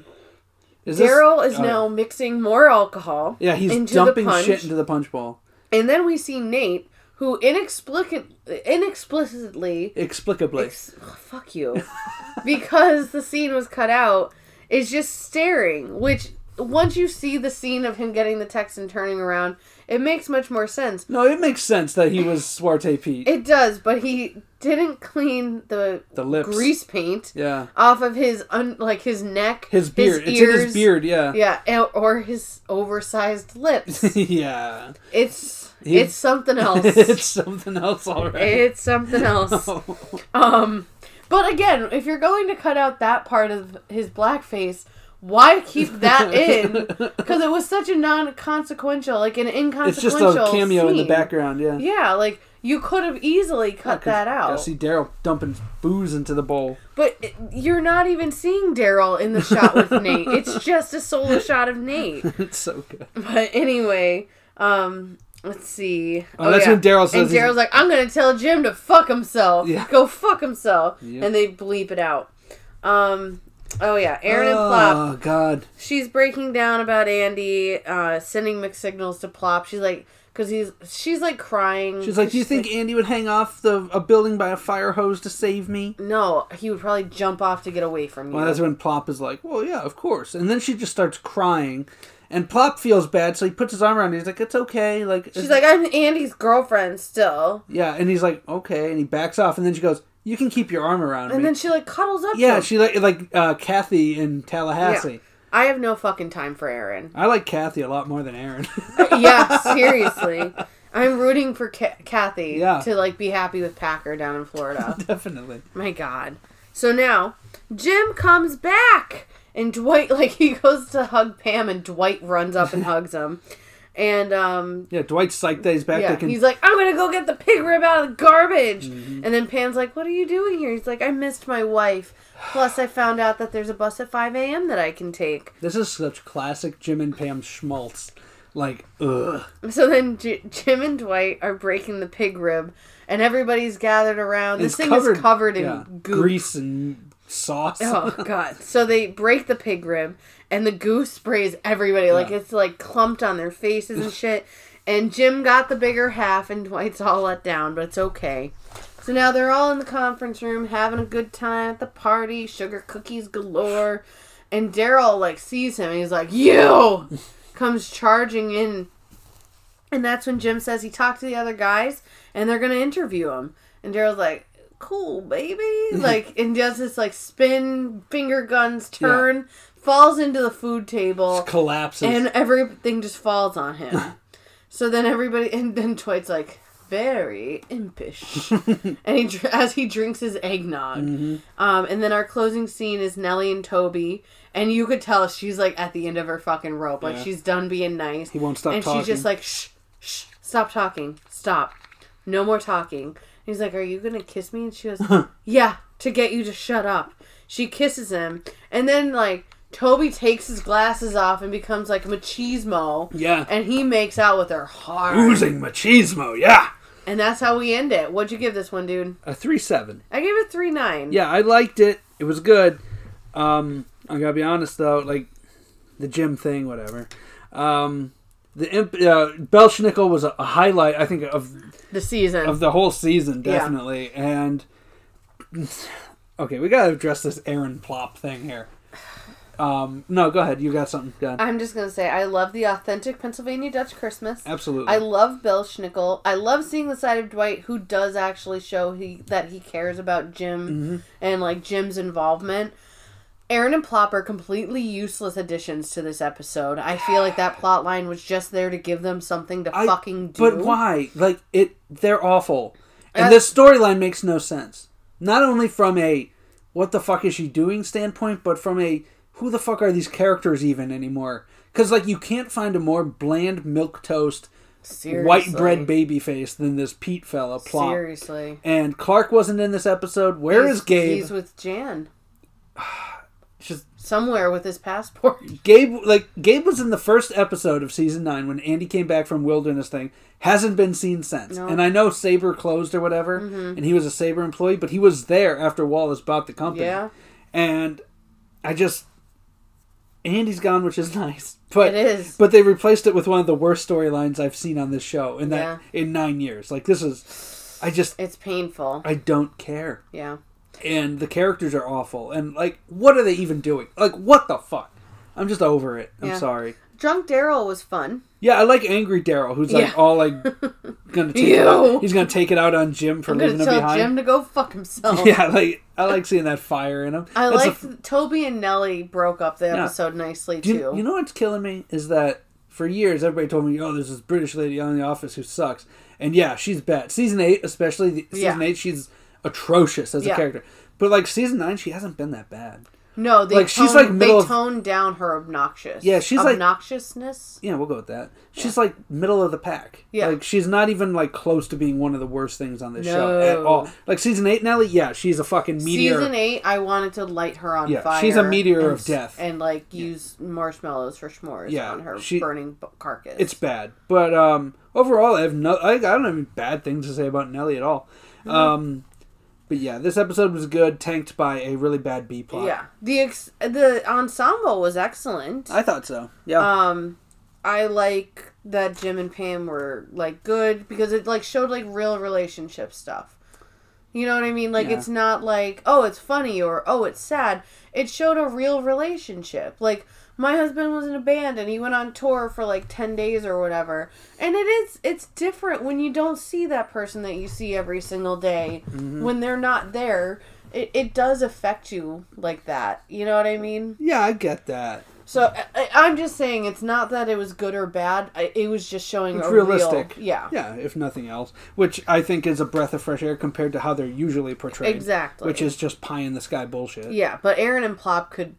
[SPEAKER 1] Is this-
[SPEAKER 2] Daryl is
[SPEAKER 1] oh,
[SPEAKER 2] now mixing more alcohol
[SPEAKER 1] Yeah, he's
[SPEAKER 2] into
[SPEAKER 1] dumping
[SPEAKER 2] the punch.
[SPEAKER 1] shit into the punch bowl.
[SPEAKER 2] And then we see Nate, who inexplic- inexplicitly...
[SPEAKER 1] Explicably.
[SPEAKER 2] Ex- oh, fuck you. Because the scene was cut out, is just staring. Which, once you see the scene of him getting the text and turning around, it makes much more sense.
[SPEAKER 1] No, it makes sense that he was Swarte Pete.
[SPEAKER 2] It does, but he didn't clean the,
[SPEAKER 1] The lips.
[SPEAKER 2] grease paint
[SPEAKER 1] Yeah.
[SPEAKER 2] off of his, un- like, his neck,
[SPEAKER 1] His beard.
[SPEAKER 2] his
[SPEAKER 1] It's
[SPEAKER 2] ears,
[SPEAKER 1] in his beard, yeah.
[SPEAKER 2] Yeah, and- or his oversized lips.
[SPEAKER 1] Yeah.
[SPEAKER 2] It's
[SPEAKER 1] He-
[SPEAKER 2] it's something else.
[SPEAKER 1] It's something else already.
[SPEAKER 2] It's something else. Um, but again, if you're going to cut out that part of his blackface, why keep that in? Because it was such a non-consequential, like an
[SPEAKER 1] It's
[SPEAKER 2] inconsequential
[SPEAKER 1] just a cameo in the
[SPEAKER 2] scene.
[SPEAKER 1] background, yeah.
[SPEAKER 2] Yeah, like you could have easily cut that
[SPEAKER 1] I
[SPEAKER 2] out.
[SPEAKER 1] see Daryl dumping booze into the bowl.
[SPEAKER 2] But it- you're not even seeing Daryl in the shot with Nate. It's just a solo shot of Nate.
[SPEAKER 1] It's so good.
[SPEAKER 2] But anyway, um, let's see.
[SPEAKER 1] Oh, that's when Daryl says
[SPEAKER 2] And
[SPEAKER 1] he's-
[SPEAKER 2] Daryl's like, "I'm gonna tell Jim to fuck himself.
[SPEAKER 1] Yeah.
[SPEAKER 2] Go fuck himself."
[SPEAKER 1] Yep.
[SPEAKER 2] And they bleep it out. Um, oh yeah, Aaron and
[SPEAKER 1] Oh,
[SPEAKER 2] Plop.
[SPEAKER 1] God.
[SPEAKER 2] She's breaking down about Andy, uh, sending mixed signals to Plop. She's like, because he's, she's like crying.
[SPEAKER 1] She's like, do you think Andy would hang off the a building by a fire hose to save me?
[SPEAKER 2] No, he would probably jump off to get away from you.
[SPEAKER 1] Well, that's when Plop is like, well, yeah, of course. And then she just starts crying. And Plop feels bad, so he puts his arm around her. He's like, it's okay. Like
[SPEAKER 2] She's like, "I'm Andy's girlfriend still."
[SPEAKER 1] yeah. And he's like, okay. And he backs off. And then she goes, you can keep your arm around
[SPEAKER 2] And
[SPEAKER 1] me.
[SPEAKER 2] then she like cuddles up to
[SPEAKER 1] yeah,
[SPEAKER 2] him.
[SPEAKER 1] she like like uh, Kathy in Tallahassee.
[SPEAKER 2] Yeah. I have no fucking time for Aaron.
[SPEAKER 1] I like Kathy a lot more than Aaron.
[SPEAKER 2] Yeah, seriously. I'm rooting for Ka- Kathy
[SPEAKER 1] Yeah.
[SPEAKER 2] to like be happy with Packer down in Florida.
[SPEAKER 1] Definitely.
[SPEAKER 2] My God. So now Jim comes back, and Dwight like he goes to hug Pam, and Dwight runs up and hugs him, And, um...
[SPEAKER 1] Yeah, Dwight's psyched that he's back.
[SPEAKER 2] Yeah,
[SPEAKER 1] can...
[SPEAKER 2] he's like, I'm gonna go get the pig rib out of the garbage! Mm-hmm. And then Pam's like, what are you doing here? He's like, I missed my wife. Plus, I found out that there's a bus at five a.m. that I can take.
[SPEAKER 1] This is such classic Jim and Pam schmaltz. Like, ugh.
[SPEAKER 2] So then J- Jim and Dwight are breaking the pig rib, and everybody's gathered around. This it's thing covered, is covered in
[SPEAKER 1] yeah,
[SPEAKER 2] goop.
[SPEAKER 1] Grease and sauce.
[SPEAKER 2] Oh, God. So they break the pig rib, and the goo sprays everybody. Yeah. Like, it's, like, clumped on their faces and shit. And Jim got the bigger half, and Dwight's all let down, but it's okay. So now they're all in the conference room having a good time at the party, sugar cookies galore, and Daryl, like, sees him, and he's like, you! Comes charging in, and that's when Jim says he talked to the other guys, and they're going to interview him. And Daryl's like, cool, baby. Like, and does this, like, spin, finger guns, turn, yeah. falls into the food table.
[SPEAKER 1] Just collapses.
[SPEAKER 2] And everything just falls on him. So then everybody, and then Dwight's like, very impish. And he, as he drinks his eggnog. Mm-hmm. Um, and then our closing scene is Nellie and Toby. And you could tell she's like at the end of her fucking rope. Like yeah. she's done being nice.
[SPEAKER 1] He won't stop
[SPEAKER 2] and
[SPEAKER 1] talking.
[SPEAKER 2] And she's just like, shh, shh, stop talking. Stop. No more talking. And he's like, are you going to kiss me? And she goes, yeah, to get you to shut up. She kisses him. And then like, Toby takes his glasses off and becomes like machismo.
[SPEAKER 1] Yeah.
[SPEAKER 2] And he makes out with her hard.
[SPEAKER 1] Oozing machismo, yeah.
[SPEAKER 2] And that's how we end it. What'd you give this one, dude?
[SPEAKER 1] A three seven.
[SPEAKER 2] I gave it three nine.
[SPEAKER 1] Yeah, I liked it. It was good. Um, I gotta be honest though, like the Jim thing, whatever. Um, the imp, uh, Belschnickel was a, a highlight, I think, of
[SPEAKER 2] the season,
[SPEAKER 1] of the whole season, definitely. Yeah. And okay, we gotta address this Aaron Plop thing here. Um, no, go ahead. You got something. Go ahead.
[SPEAKER 2] I'm just going to say, I love the authentic Pennsylvania Dutch Christmas.
[SPEAKER 1] Absolutely.
[SPEAKER 2] I love Belschnickel. I love seeing the side of Dwight who does actually show he that he cares about Jim mm-hmm. and, like, Jim's involvement. Aaron and Plop are completely useless additions to this episode. I feel like that plot line was just there to give them something to I, fucking do.
[SPEAKER 1] But why? Like, it, they're awful. And uh, this storyline makes no sense. Not only from a, what the fuck is she doing standpoint, but from a, who the fuck are these characters even anymore? Because, like, you can't find a more bland milquetoast, Seriously. white bread baby face than this Pete fella, Plop.
[SPEAKER 2] Seriously.
[SPEAKER 1] And Clark wasn't in this episode. Where
[SPEAKER 2] he's,
[SPEAKER 1] is Gabe?
[SPEAKER 2] He's with Jan.
[SPEAKER 1] Just
[SPEAKER 2] somewhere with his passport.
[SPEAKER 1] Gabe, like, Gabe was in the first episode of season nine when Andy came back from Wilderness thing. Hasn't been seen since. No. And I know Sabre closed or whatever, mm-hmm. and he was a Sabre employee, but he was there after Wallace bought the company.
[SPEAKER 2] Yeah.
[SPEAKER 1] And I just... Andy's gone, which is nice. But,
[SPEAKER 2] it is.
[SPEAKER 1] But they replaced it with one of the worst storylines I've seen on this show in that
[SPEAKER 2] yeah.
[SPEAKER 1] in nine years. Like, this is... I just...
[SPEAKER 2] It's painful.
[SPEAKER 1] I don't care.
[SPEAKER 2] Yeah.
[SPEAKER 1] And the characters are awful. And, like, what are they even doing? Like, what the fuck? I'm just over it. I'm yeah. sorry.
[SPEAKER 2] Drunk Daryl was fun.
[SPEAKER 1] Yeah, I like Angry Daryl, who's, like, yeah. all, like, gonna take
[SPEAKER 2] Ew.
[SPEAKER 1] it out. He's gonna take it out on Jim for
[SPEAKER 2] I'm
[SPEAKER 1] leaving him
[SPEAKER 2] tell
[SPEAKER 1] behind.
[SPEAKER 2] Jim to go fuck himself.
[SPEAKER 1] Yeah, like, I like seeing that fire in him.
[SPEAKER 2] I
[SPEAKER 1] That's
[SPEAKER 2] like Toby and Nellie broke up the episode yeah. nicely,
[SPEAKER 1] Do
[SPEAKER 2] too.
[SPEAKER 1] You, you know what's killing me? Is that for years, everybody told me, oh, there's this British lady on The Office who sucks. And yeah, she's bad. Season eight, especially, the, season yeah. eight, she's atrocious as yeah. a character. But, like, season nine, she hasn't been that bad.
[SPEAKER 2] No, they,
[SPEAKER 1] like,
[SPEAKER 2] toned,
[SPEAKER 1] she's like middle
[SPEAKER 2] they toned of, down her obnoxious.
[SPEAKER 1] Yeah, she's
[SPEAKER 2] Obnoxiousness?
[SPEAKER 1] Like, yeah, we'll go with that. She's yeah. like middle of the pack.
[SPEAKER 2] Yeah.
[SPEAKER 1] Like, she's not even, like, close to being one of the worst things on this
[SPEAKER 2] no.
[SPEAKER 1] show at all. Like, season eight, Nellie, yeah, she's a fucking meteor.
[SPEAKER 2] Season eight, I wanted to light her on
[SPEAKER 1] yeah,
[SPEAKER 2] fire.
[SPEAKER 1] She's a meteor
[SPEAKER 2] and,
[SPEAKER 1] of death.
[SPEAKER 2] And, like, use marshmallows for s'mores
[SPEAKER 1] yeah,
[SPEAKER 2] on her
[SPEAKER 1] she,
[SPEAKER 2] burning carcass.
[SPEAKER 1] It's bad. But, um, overall, I have no, I, I don't have any bad things to say about Nellie at all. Mm-hmm. Um... But yeah, this episode was good, tanked by a really bad B plot.
[SPEAKER 2] Yeah, the ex- the ensemble was excellent.
[SPEAKER 1] I thought so. Yeah.
[SPEAKER 2] Um, I like that Jim and Pam were like good because it like showed like real relationship stuff. You know what I mean? Like yeah. it's not like oh it's funny or oh it's sad. It showed a real relationship. Like my husband was in a band and he went on tour for like ten days or whatever. And it is, it's different when you don't see that person that you see every single day. Mm-hmm. When they're not there, it, it does affect you like that. You know what I mean?
[SPEAKER 1] Yeah, I get that.
[SPEAKER 2] So I, I'm just saying it's not that it was good or bad. It was just showing
[SPEAKER 1] it's
[SPEAKER 2] a
[SPEAKER 1] realistic.
[SPEAKER 2] Real, yeah.
[SPEAKER 1] Yeah, if nothing else. Which I think is a breath of fresh air compared to how they're usually portrayed.
[SPEAKER 2] Exactly.
[SPEAKER 1] Which is just pie in the sky bullshit.
[SPEAKER 2] Yeah, but Aaron and Plop could...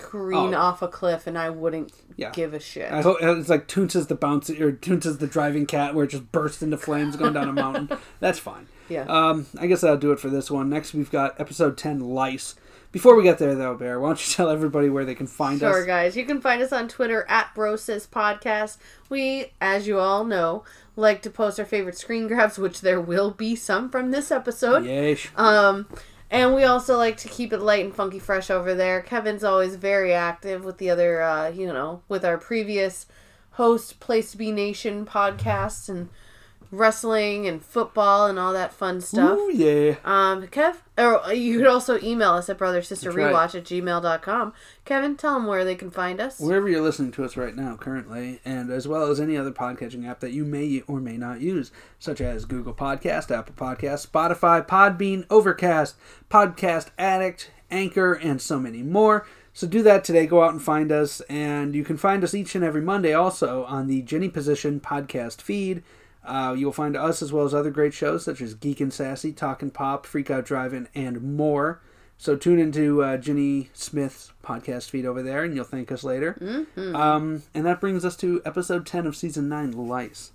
[SPEAKER 2] careen
[SPEAKER 1] Oh.
[SPEAKER 2] off a cliff, and I wouldn't
[SPEAKER 1] Yeah.
[SPEAKER 2] give a shit.
[SPEAKER 1] I hope it's like Toons is the bouncy or Toons is the driving cat, where it just bursts into flames going down a mountain. That's fine.
[SPEAKER 2] Yeah.
[SPEAKER 1] Um, I guess that'll do it for this one. Next, we've got episode ten, Lice. Before we get there, though, Bear, why don't you tell everybody where they can find us?
[SPEAKER 2] Sure, guys. You can find us on Twitter at Brosis Podcast. We, as you all know, like to post our favorite screen grabs, which there will be some from this episode.
[SPEAKER 1] Yes.
[SPEAKER 2] Um, and we also like to keep it light and funky fresh over there. Kevin's always very active with the other, uh, you know, with our previous host, Place to Be Nation podcasts and wrestling and football and all that fun stuff.
[SPEAKER 1] Ooh, yeah.
[SPEAKER 2] Um, Kev, or you could also email us at brother sister rewatch
[SPEAKER 1] right.
[SPEAKER 2] at gmail dot com. Kevin, tell them where they can find us.
[SPEAKER 1] Wherever you're listening to us right now, currently, and as well as any other podcatching app that you may or may not use, such as Google Podcast, Apple Podcast, Spotify, Podbean, Overcast, Podcast Addict, Anchor, and so many more. So do that today. Go out and find us, and you can find us each and every Monday also on the Jenny Position podcast feed. Uh, you'll find us as well as other great shows such as Geek and Sassy, Talkin' Pop, Freak Out Driving, and more. So tune into uh, Jenny Smith's podcast feed over there, and you'll thank us later.
[SPEAKER 2] Mm-hmm.
[SPEAKER 1] Um, and that brings us to episode ten of season nine, Lice.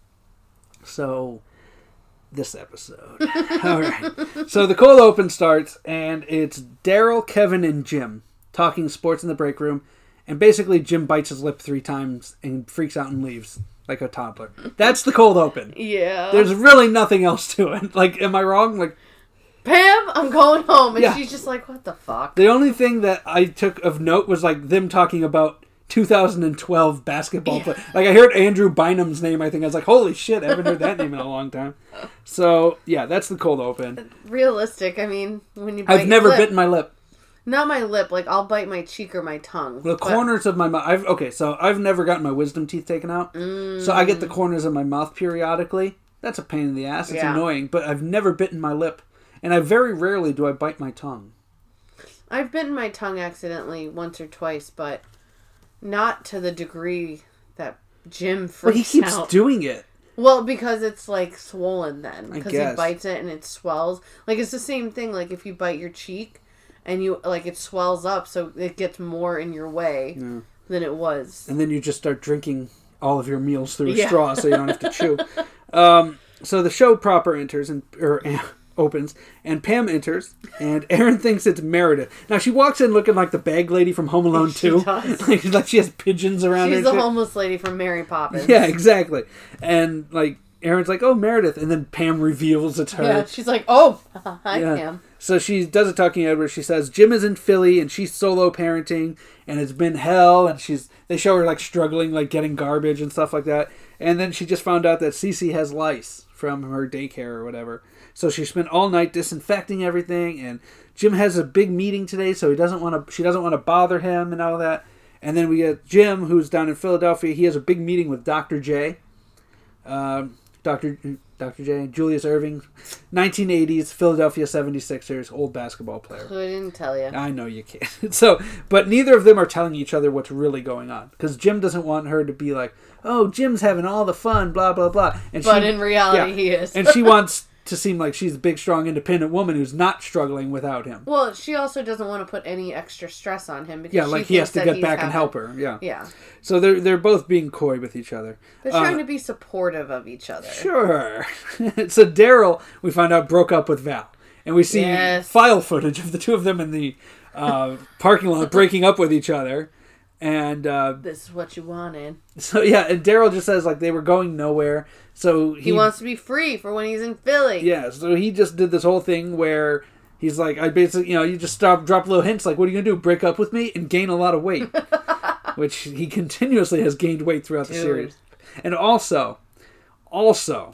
[SPEAKER 1] So, this episode. All right. So the cold open starts, and it's Daryl, Kevin, and Jim talking sports in the break room. And basically, Jim bites his lip three times and freaks out and leaves like a toddler. That's the cold open.
[SPEAKER 2] Yeah.
[SPEAKER 1] There's really nothing else to it. Like, am I wrong? Like,
[SPEAKER 2] Pam, I'm going home. And
[SPEAKER 1] Yeah.
[SPEAKER 2] she's just like, what the fuck?
[SPEAKER 1] the only thing that I took of note was like them talking about two thousand twelve basketball play. Like, I heard Andrew Bynum's name, I think. I was like, holy shit, I haven't heard that name in a long time. So, yeah, that's the cold open.
[SPEAKER 2] Realistic. I mean, when you bite
[SPEAKER 1] I've
[SPEAKER 2] your
[SPEAKER 1] never
[SPEAKER 2] lip-
[SPEAKER 1] bitten my lip.
[SPEAKER 2] Not my lip. Like, I'll bite my cheek or my tongue.
[SPEAKER 1] The
[SPEAKER 2] But-
[SPEAKER 1] corners of my mouth. I've okay, so I've never gotten my wisdom teeth taken out.
[SPEAKER 2] Mm.
[SPEAKER 1] So I get the corners of my mouth periodically. That's a pain in the ass. It's
[SPEAKER 2] Yeah.
[SPEAKER 1] annoying, but I've never bitten my lip. And I very rarely do I bite my tongue.
[SPEAKER 2] I've bitten my tongue accidentally once or twice, but not to the degree that Jim freaks
[SPEAKER 1] But he keeps
[SPEAKER 2] out.
[SPEAKER 1] doing it.
[SPEAKER 2] Well, because it's like swollen then.
[SPEAKER 1] I
[SPEAKER 2] Because he
[SPEAKER 1] guess.
[SPEAKER 2] bites it and it swells. Like, it's the same thing. Like, if you bite your cheek and you, like, it swells up so it gets more in your way
[SPEAKER 1] Yeah.
[SPEAKER 2] than it was.
[SPEAKER 1] And then you just start drinking all of your meals through a
[SPEAKER 2] Yeah.
[SPEAKER 1] straw so you don't have to chew. Um, so the show proper enters and or opens, and Pam enters, and Aaron thinks it's Meredith. Now she walks in looking like the bag lady from Home Alone
[SPEAKER 2] She
[SPEAKER 1] two.
[SPEAKER 2] does.
[SPEAKER 1] like, like she has pigeons around her.
[SPEAKER 2] She's
[SPEAKER 1] and
[SPEAKER 2] the
[SPEAKER 1] shit.
[SPEAKER 2] homeless lady from Mary Poppins.
[SPEAKER 1] Yeah, exactly. And like Aaron's like, "Oh, Meredith," and then Pam reveals it's her.
[SPEAKER 2] Yeah, she's like, oh, hi,
[SPEAKER 1] Yeah.
[SPEAKER 2] Pam.
[SPEAKER 1] So she does a talking head where she says Jim is in Philly and she's solo parenting and it's been hell, and she's they show her like struggling, like getting garbage and stuff like that. And then she just found out that Cece has lice from her daycare or whatever. So she spent all night disinfecting everything, and Jim has a big meeting today, so he doesn't want to she doesn't want to bother him and all that. And then we get Jim, who's down in Philadelphia. He has a big meeting with Doctor J. Um, Doctor Doctor J, Julius Erving, nineteen eighties Philadelphia seventy-sixers, old basketball player.
[SPEAKER 2] Couldn't tell you.
[SPEAKER 1] I know you can't. So, but neither of them are telling each other what's really going on, because Jim doesn't want her to be like, "Oh, Jim's having all the fun," blah blah blah. And
[SPEAKER 2] But
[SPEAKER 1] she,
[SPEAKER 2] in reality,
[SPEAKER 1] yeah.
[SPEAKER 2] he is.
[SPEAKER 1] and she wants to seem like she's a big, strong, independent woman who's not struggling without him.
[SPEAKER 2] Well, she also doesn't want to put any extra stress on him because
[SPEAKER 1] Yeah,
[SPEAKER 2] she
[SPEAKER 1] like he has
[SPEAKER 2] thinks
[SPEAKER 1] to
[SPEAKER 2] that
[SPEAKER 1] get back
[SPEAKER 2] he's
[SPEAKER 1] and
[SPEAKER 2] having-
[SPEAKER 1] help her. Yeah.
[SPEAKER 2] Yeah,
[SPEAKER 1] So they're they're both being coy with each other.
[SPEAKER 2] they're
[SPEAKER 1] Uh,
[SPEAKER 2] trying to be supportive of each other.
[SPEAKER 1] Sure. So Daryl, we find out, broke up with Val. And we see
[SPEAKER 2] Yes.
[SPEAKER 1] file footage of the two of them in the uh, parking lot breaking up with each other. And uh,
[SPEAKER 2] This is what you wanted.
[SPEAKER 1] so, yeah, and Daryl just says, like, they were going nowhere. So he,
[SPEAKER 2] He wants to be free for when he's in Philly.
[SPEAKER 1] Yeah, so he just did this whole thing where he's like, I basically, you know, you just stop, drop little hints, like, what are you going to do, break up with me and gain a lot of weight? Which he continuously has gained weight throughout the
[SPEAKER 2] Dude.
[SPEAKER 1] series. And also, also,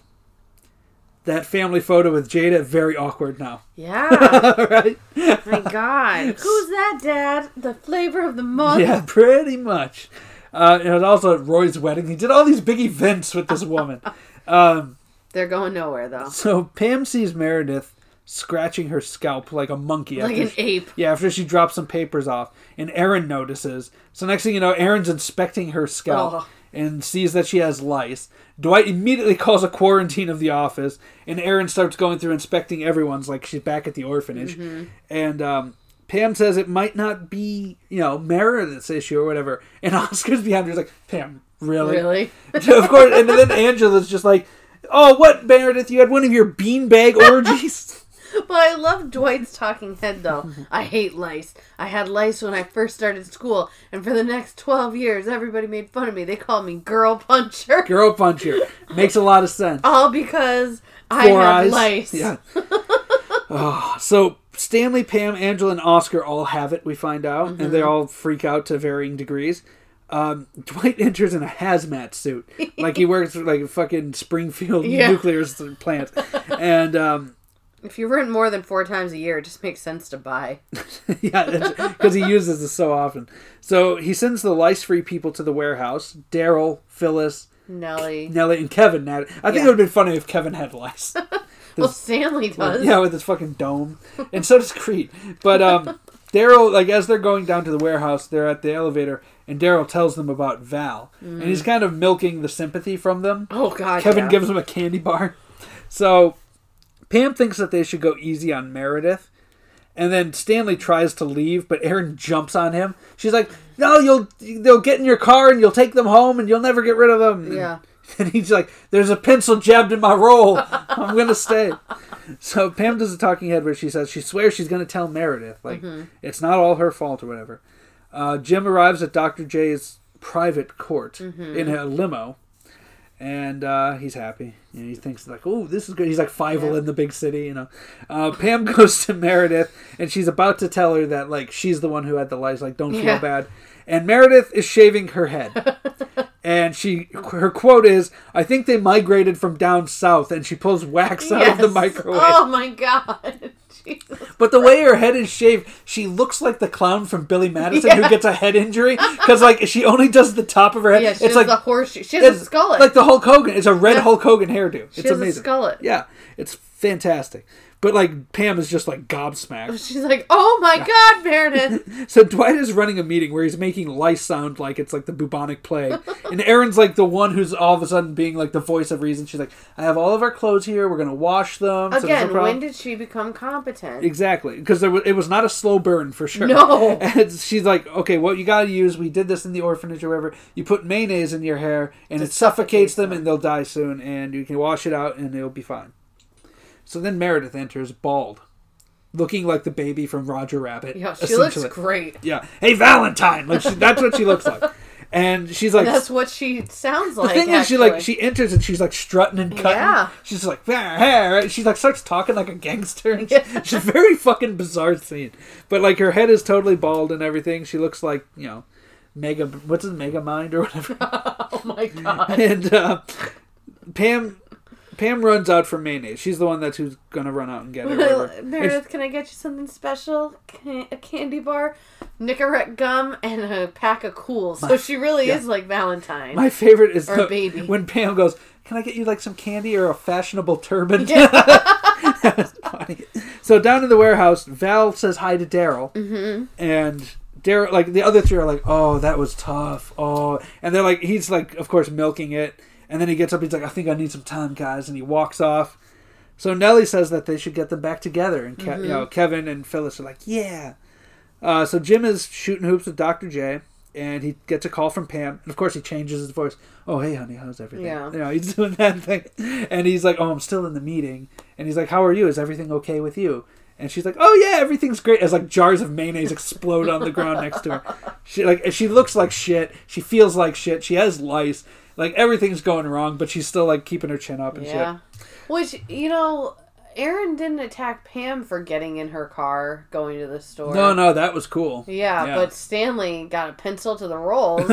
[SPEAKER 1] that family photo with Jada, very awkward now.
[SPEAKER 2] Yeah.
[SPEAKER 1] Right?
[SPEAKER 2] My God. Who's that, Dad? The flavor of the month?
[SPEAKER 1] Yeah, pretty much. Uh, and it was also at Roy's wedding. He did all these big events with this woman. Um,
[SPEAKER 2] They're going nowhere, though.
[SPEAKER 1] so Pam sees Meredith scratching her scalp like a monkey.
[SPEAKER 2] Like
[SPEAKER 1] after
[SPEAKER 2] an
[SPEAKER 1] she-
[SPEAKER 2] ape.
[SPEAKER 1] Yeah, after she drops some papers off. And Aaron notices. So next thing you know, Aaron's inspecting her scalp
[SPEAKER 2] Oh.
[SPEAKER 1] and sees that she has lice. Dwight immediately calls a quarantine of the office, and Aaron starts going through inspecting everyone's like she's back at the orphanage.
[SPEAKER 2] Mm-hmm.
[SPEAKER 1] And um, Pam says it might not be, you know, Meredith's issue or whatever. And Oscar's behind her. He's like, Pam, really?
[SPEAKER 2] Really?
[SPEAKER 1] Of course. And then Angela's just like, oh, what, Meredith? You had one of your beanbag orgies?
[SPEAKER 2] But I love Dwight's talking head, though. I hate lice. I had lice when I first started school, and for the next twelve years, everybody made fun of me. They called me Girl Puncher.
[SPEAKER 1] Girl Puncher. Makes a lot of sense.
[SPEAKER 2] All because I
[SPEAKER 1] Four
[SPEAKER 2] had
[SPEAKER 1] eyes.
[SPEAKER 2] lice.
[SPEAKER 1] Yeah. Oh, so Stanley, Pam, Angela, and Oscar all have it, we find out, mm-hmm. and they all freak out to varying degrees. Um, Dwight enters in a hazmat suit. Like he works for like a fucking Springfield
[SPEAKER 2] yeah.
[SPEAKER 1] nuclear plant. And, um...
[SPEAKER 2] if you run more than four times a year, it just makes sense to buy.
[SPEAKER 1] Yeah, because he uses this so often. So he sends the lice-free people to the warehouse. Daryl, Phyllis,
[SPEAKER 2] Nellie,
[SPEAKER 1] Nellie, and Kevin. I think yeah. it would have been funny if Kevin had lice.
[SPEAKER 2] Well, Stanley does.
[SPEAKER 1] Yeah, with his fucking dome. And so does Creed. But um, Daryl, like, as they're going down to the warehouse, they're at the elevator, and Daryl tells them about Val. Mm. And he's kind of milking the sympathy from them.
[SPEAKER 2] Oh, God,
[SPEAKER 1] Kevin
[SPEAKER 2] yeah.
[SPEAKER 1] gives them a candy bar. So Pam thinks that they should go easy on Meredith. And then Stanley tries to leave, but Erin jumps on him. She's like, no, you'll they'll get in your car and you'll take them home and you'll never get rid of them.
[SPEAKER 2] Yeah.
[SPEAKER 1] And he's like, there's a pencil jabbed in my roll. I'm going to stay. So Pam does a talking head where she says she swears she's going to tell Meredith. Like, mm-hmm. it's not all her fault or whatever. Uh, Jim arrives at Doctor J's private court mm-hmm. in a limo. And uh, he's happy. You know, he thinks like, oh, this is good. He's like Fievel yeah. in the big city, you know. Uh, Pam goes to Meredith, and she's about to tell her that like she's the one who had the lice. Like, don't feel yeah. bad. And Meredith is shaving her head. And she, her quote is, I think they migrated from down south. And she pulls wax out
[SPEAKER 2] yes.
[SPEAKER 1] of the microwave.
[SPEAKER 2] Oh, my God. Jesus
[SPEAKER 1] but the way her head is shaved, she looks like the clown from Billy Madison yeah. who gets a head injury. Because, like, she only does the top of her head.
[SPEAKER 2] Yeah, she
[SPEAKER 1] it's
[SPEAKER 2] has
[SPEAKER 1] like
[SPEAKER 2] the horseshoe. She has a skullet.
[SPEAKER 1] Like the Hulk Hogan. It's a red yeah. Hulk Hogan hairdo. It's
[SPEAKER 2] she has
[SPEAKER 1] amazing.
[SPEAKER 2] a skullet.
[SPEAKER 1] Yeah. It's fantastic. But, like, Pam is just, like, gobsmacked.
[SPEAKER 2] She's like, oh, my yeah. God, Meredith.
[SPEAKER 1] So Dwight is running a meeting where he's making lice sound like it's, like, the bubonic plague. And Erin's, like, the one who's all of a sudden being, like, the voice of reason. She's like, I have all of our clothes here. We're going to wash them.
[SPEAKER 2] Again,
[SPEAKER 1] so no
[SPEAKER 2] when did she become competent?
[SPEAKER 1] Exactly. Because there was, it was not a slow burn, for sure.
[SPEAKER 2] No.
[SPEAKER 1] And she's like, okay, what you got to use, we did this in the orphanage or whatever. You put mayonnaise in your hair, and it, it suffocates them, them, and they'll die soon. And you can wash it out, and it'll be fine. So then Meredith enters, bald. Looking like the baby from Roger Rabbit.
[SPEAKER 2] Yeah, she looks great.
[SPEAKER 1] Yeah. Hey, Valentine! Like she, that's what she looks like. And she's like...
[SPEAKER 2] And that's what she sounds like,
[SPEAKER 1] The thing
[SPEAKER 2] actually.
[SPEAKER 1] is, she like she enters and she's like strutting and cutting.
[SPEAKER 2] Yeah.
[SPEAKER 1] She's like, hey, she like starts talking like a gangster. And
[SPEAKER 2] yeah.
[SPEAKER 1] she, she's a very fucking bizarre scene. But like her head is totally bald and everything. She looks like, you know, Mega... What's his Mega Mind or whatever?
[SPEAKER 2] Oh my God.
[SPEAKER 1] And uh, Pam... Pam runs out for mayonnaise. She's the one that's who's gonna run out and get it.
[SPEAKER 2] Well, Meredith, can I get you something special? Can, a candy bar, Nicorette gum, and a pack of Kool. So my, she really yeah. is like Valentine.
[SPEAKER 1] My favorite is
[SPEAKER 2] or
[SPEAKER 1] the,
[SPEAKER 2] baby.
[SPEAKER 1] when Pam goes, "Can I get you like some candy or a fashionable turban?"
[SPEAKER 2] Yeah.
[SPEAKER 1] That's funny. So down in the warehouse, Val says hi to Daryl,
[SPEAKER 2] mm-hmm.
[SPEAKER 1] and Daryl, like the other three, are like, "Oh, that was tough." Oh, and they're like, he's like, of course, milking it. And then he gets up, he's like, I think I need some time, guys. And he walks off. So Nellie says that they should get them back together. And Ke- mm-hmm. you know, Kevin and Phyllis are like, yeah. Uh, so Jim is shooting hoops with Doctor J. And he gets a call from Pam. And of course he changes his voice. Oh, hey, honey, how's everything?
[SPEAKER 2] Yeah.
[SPEAKER 1] You know, he's doing that thing. And he's like, oh, I'm still in the meeting. And he's like, how are you? Is everything okay with you? And she's like, oh, yeah, everything's great. As like jars of mayonnaise explode on the ground next to her. She like she looks like shit. She feels like shit. She has lice. Like, everything's going wrong, but she's still, like, keeping her chin up and
[SPEAKER 2] yeah. shit. Which, you know, Erin didn't attack Pam for getting in her car, going to the store.
[SPEAKER 1] No, no, that was cool.
[SPEAKER 2] Yeah, yeah. But Stanley got a pencil to the rolls.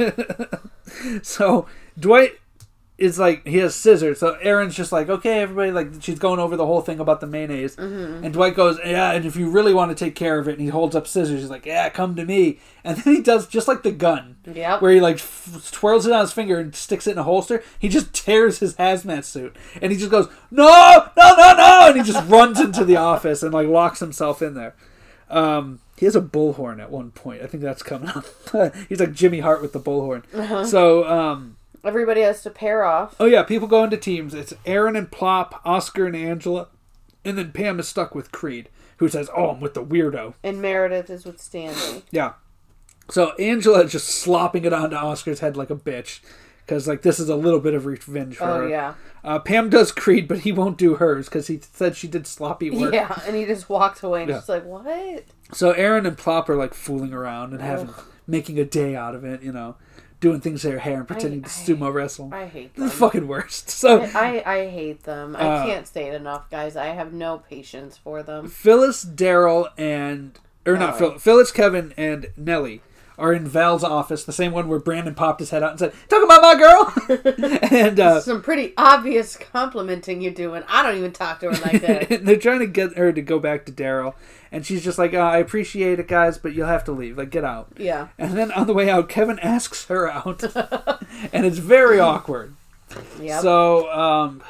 [SPEAKER 1] So, Dwight is like, he has scissors. So, Erin's just like, okay, everybody, like, she's going over the whole thing about the mayonnaise. Mm-hmm. And Dwight goes, yeah, and if you really want to take care of it, and he holds up scissors, he's like, yeah, come to me. And then he does just like the gun.
[SPEAKER 2] Yep.
[SPEAKER 1] Where he, like, f- twirls it on his finger and sticks it in a holster. He just tears his hazmat suit. And he just goes, no, no, no, no! And he just runs into the office and, like, locks himself in there. Um... He has a bullhorn at one point. I think that's coming up. He's like Jimmy Hart with the bullhorn. Uh-huh. So, um...
[SPEAKER 2] everybody has to pair off.
[SPEAKER 1] Oh, yeah. People go into teams. It's Erin and Plop, Oscar and Angela, And then Pam is stuck with Creed, who says, oh, I'm with the weirdo.
[SPEAKER 2] And Meredith is with Stanley.
[SPEAKER 1] Yeah. So Angela is just slopping it onto Oscar's head like a bitch. Because, like, this is a little bit of revenge for
[SPEAKER 2] oh,
[SPEAKER 1] her.
[SPEAKER 2] Oh, yeah.
[SPEAKER 1] Uh, Pam does Creed, but he won't do hers because he said she did sloppy work.
[SPEAKER 2] Yeah, and he just walked away and
[SPEAKER 1] yeah.
[SPEAKER 2] she's like, what?
[SPEAKER 1] So Aaron and Plop are, like, fooling around and having,
[SPEAKER 2] Ugh.
[SPEAKER 1] making a day out of it, you know. Doing things to their hair and pretending
[SPEAKER 2] I,
[SPEAKER 1] to sumo wrestle.
[SPEAKER 2] I hate them.
[SPEAKER 1] The fucking worst. So
[SPEAKER 2] I, I, I hate them. I
[SPEAKER 1] uh,
[SPEAKER 2] can't say it enough, guys. I have no patience for them.
[SPEAKER 1] Phyllis, Daryl, and... Or Nelly. not Phil, Phyllis, Kevin, and Nellie are in Val's office, the same one where Brandon popped his head out and said, talk about my girl! and uh,
[SPEAKER 2] Some pretty obvious complimenting you're doing. I don't even talk to her like that.
[SPEAKER 1] And they're trying to get her to go back to Daryl. And she's just like, oh, I appreciate it, guys, but you'll have to leave. Like, get out.
[SPEAKER 2] Yeah.
[SPEAKER 1] And then on the way out, Kevin asks her out. And it's very awkward.
[SPEAKER 2] Yep.
[SPEAKER 1] So, um,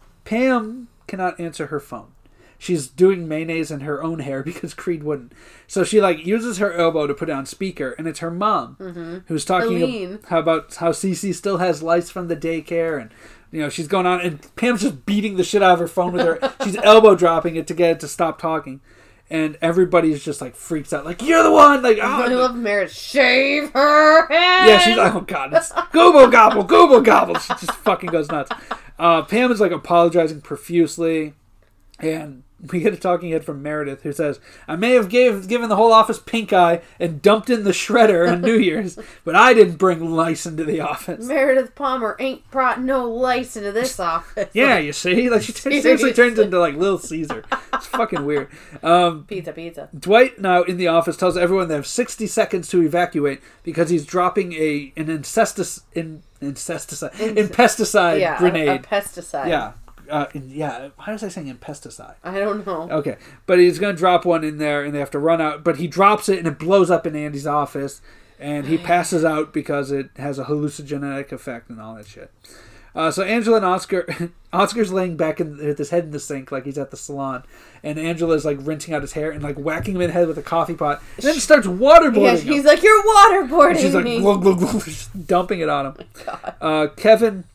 [SPEAKER 1] Pam cannot answer her phone. She's doing mayonnaise in her own hair because Creed wouldn't. So she, like, uses her elbow to put it on speaker, and it's her mom
[SPEAKER 2] mm-hmm.
[SPEAKER 1] who's talking
[SPEAKER 2] Aline.
[SPEAKER 1] ab- how about how Cece still has lice from the daycare, and, you know, she's going on, and Pam's just beating the shit out of her phone with her. She's elbow dropping it to get it to stop talking. And everybody's just, like, freaks out. Like, you're the one! Like, oh,
[SPEAKER 2] I love Meredith. Shave her head!
[SPEAKER 1] Yeah, she's like, oh, God, it's Google Gobble, Google Gobble. She just fucking goes nuts. Uh, Pam is, like, apologizing profusely. And we get a talking head from Meredith who says, I may have gave, given the whole office pink eye and dumped in the shredder on New Year's, but I didn't bring lice into the office.
[SPEAKER 2] Meredith Palmer ain't brought no lice into this office.
[SPEAKER 1] Yeah, you see? Like, she t- seriously turns into, like, Little Caesar. It's fucking weird. Um,
[SPEAKER 2] pizza, pizza.
[SPEAKER 1] Dwight, now in the office, tells everyone they have sixty seconds to evacuate because he's dropping a an incestus, in, incesticide, in, in pesticide
[SPEAKER 2] yeah,
[SPEAKER 1] grenade.
[SPEAKER 2] A, a pesticide.
[SPEAKER 1] Yeah. Uh, yeah, why was I saying in pesticide?
[SPEAKER 2] I don't know.
[SPEAKER 1] Okay, but he's going to drop one in there, and they have to run out. But he drops it, and it blows up in Andy's office, and he passes out because it has a hallucinogenic effect and all that shit. Uh, so Angela and Oscar, Oscar's laying back in, with his head in the sink like he's at the salon, and Angela's like rinsing out his hair and like whacking him in the head with a coffee pot, and then starts waterboarding
[SPEAKER 2] yeah,
[SPEAKER 1] him.
[SPEAKER 2] he's like, you're waterboarding
[SPEAKER 1] and she's like,
[SPEAKER 2] me.
[SPEAKER 1] glug, glug, glug, just dumping it on him.
[SPEAKER 2] God.
[SPEAKER 1] Uh, Kevin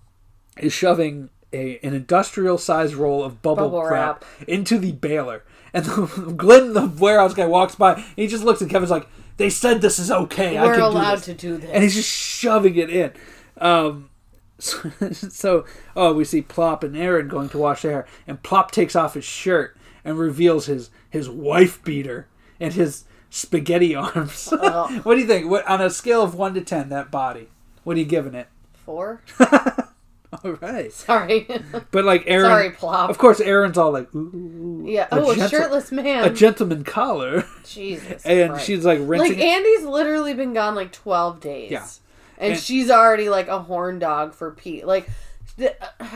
[SPEAKER 1] is shoving A, an industrial-sized roll of bubble,
[SPEAKER 2] Bubble
[SPEAKER 1] wrap,
[SPEAKER 2] wrap
[SPEAKER 1] into the baler. And the, Glenn, the warehouse guy, walks by, and he just looks at Kevin's like, they said this is okay.
[SPEAKER 2] We're
[SPEAKER 1] I can
[SPEAKER 2] allowed
[SPEAKER 1] do this.
[SPEAKER 2] to do this.
[SPEAKER 1] And he's just shoving it in. Um, so, so, oh, we see Plop and Aaron going to wash their hair, and Plop takes off his shirt and reveals his, his wife beater and his spaghetti arms.
[SPEAKER 2] Oh.
[SPEAKER 1] What do you think? What, on a scale of one to ten, that body, what are you giving it?
[SPEAKER 2] Four?
[SPEAKER 1] All right.
[SPEAKER 2] Sorry.
[SPEAKER 1] But like Aaron,
[SPEAKER 2] Sorry, Plop.
[SPEAKER 1] Of course, Aaron's all like, ooh,
[SPEAKER 2] yeah.
[SPEAKER 1] a
[SPEAKER 2] Oh, a
[SPEAKER 1] gentle-
[SPEAKER 2] shirtless man.
[SPEAKER 1] a gentleman collar.
[SPEAKER 2] Jesus.
[SPEAKER 1] And
[SPEAKER 2] Christ.
[SPEAKER 1] she's like rinsing.
[SPEAKER 2] Like Andy's literally been gone like twelve days.
[SPEAKER 1] Yeah.
[SPEAKER 2] And,
[SPEAKER 1] And-
[SPEAKER 2] she's already like a horn dog for Pete. Like, the,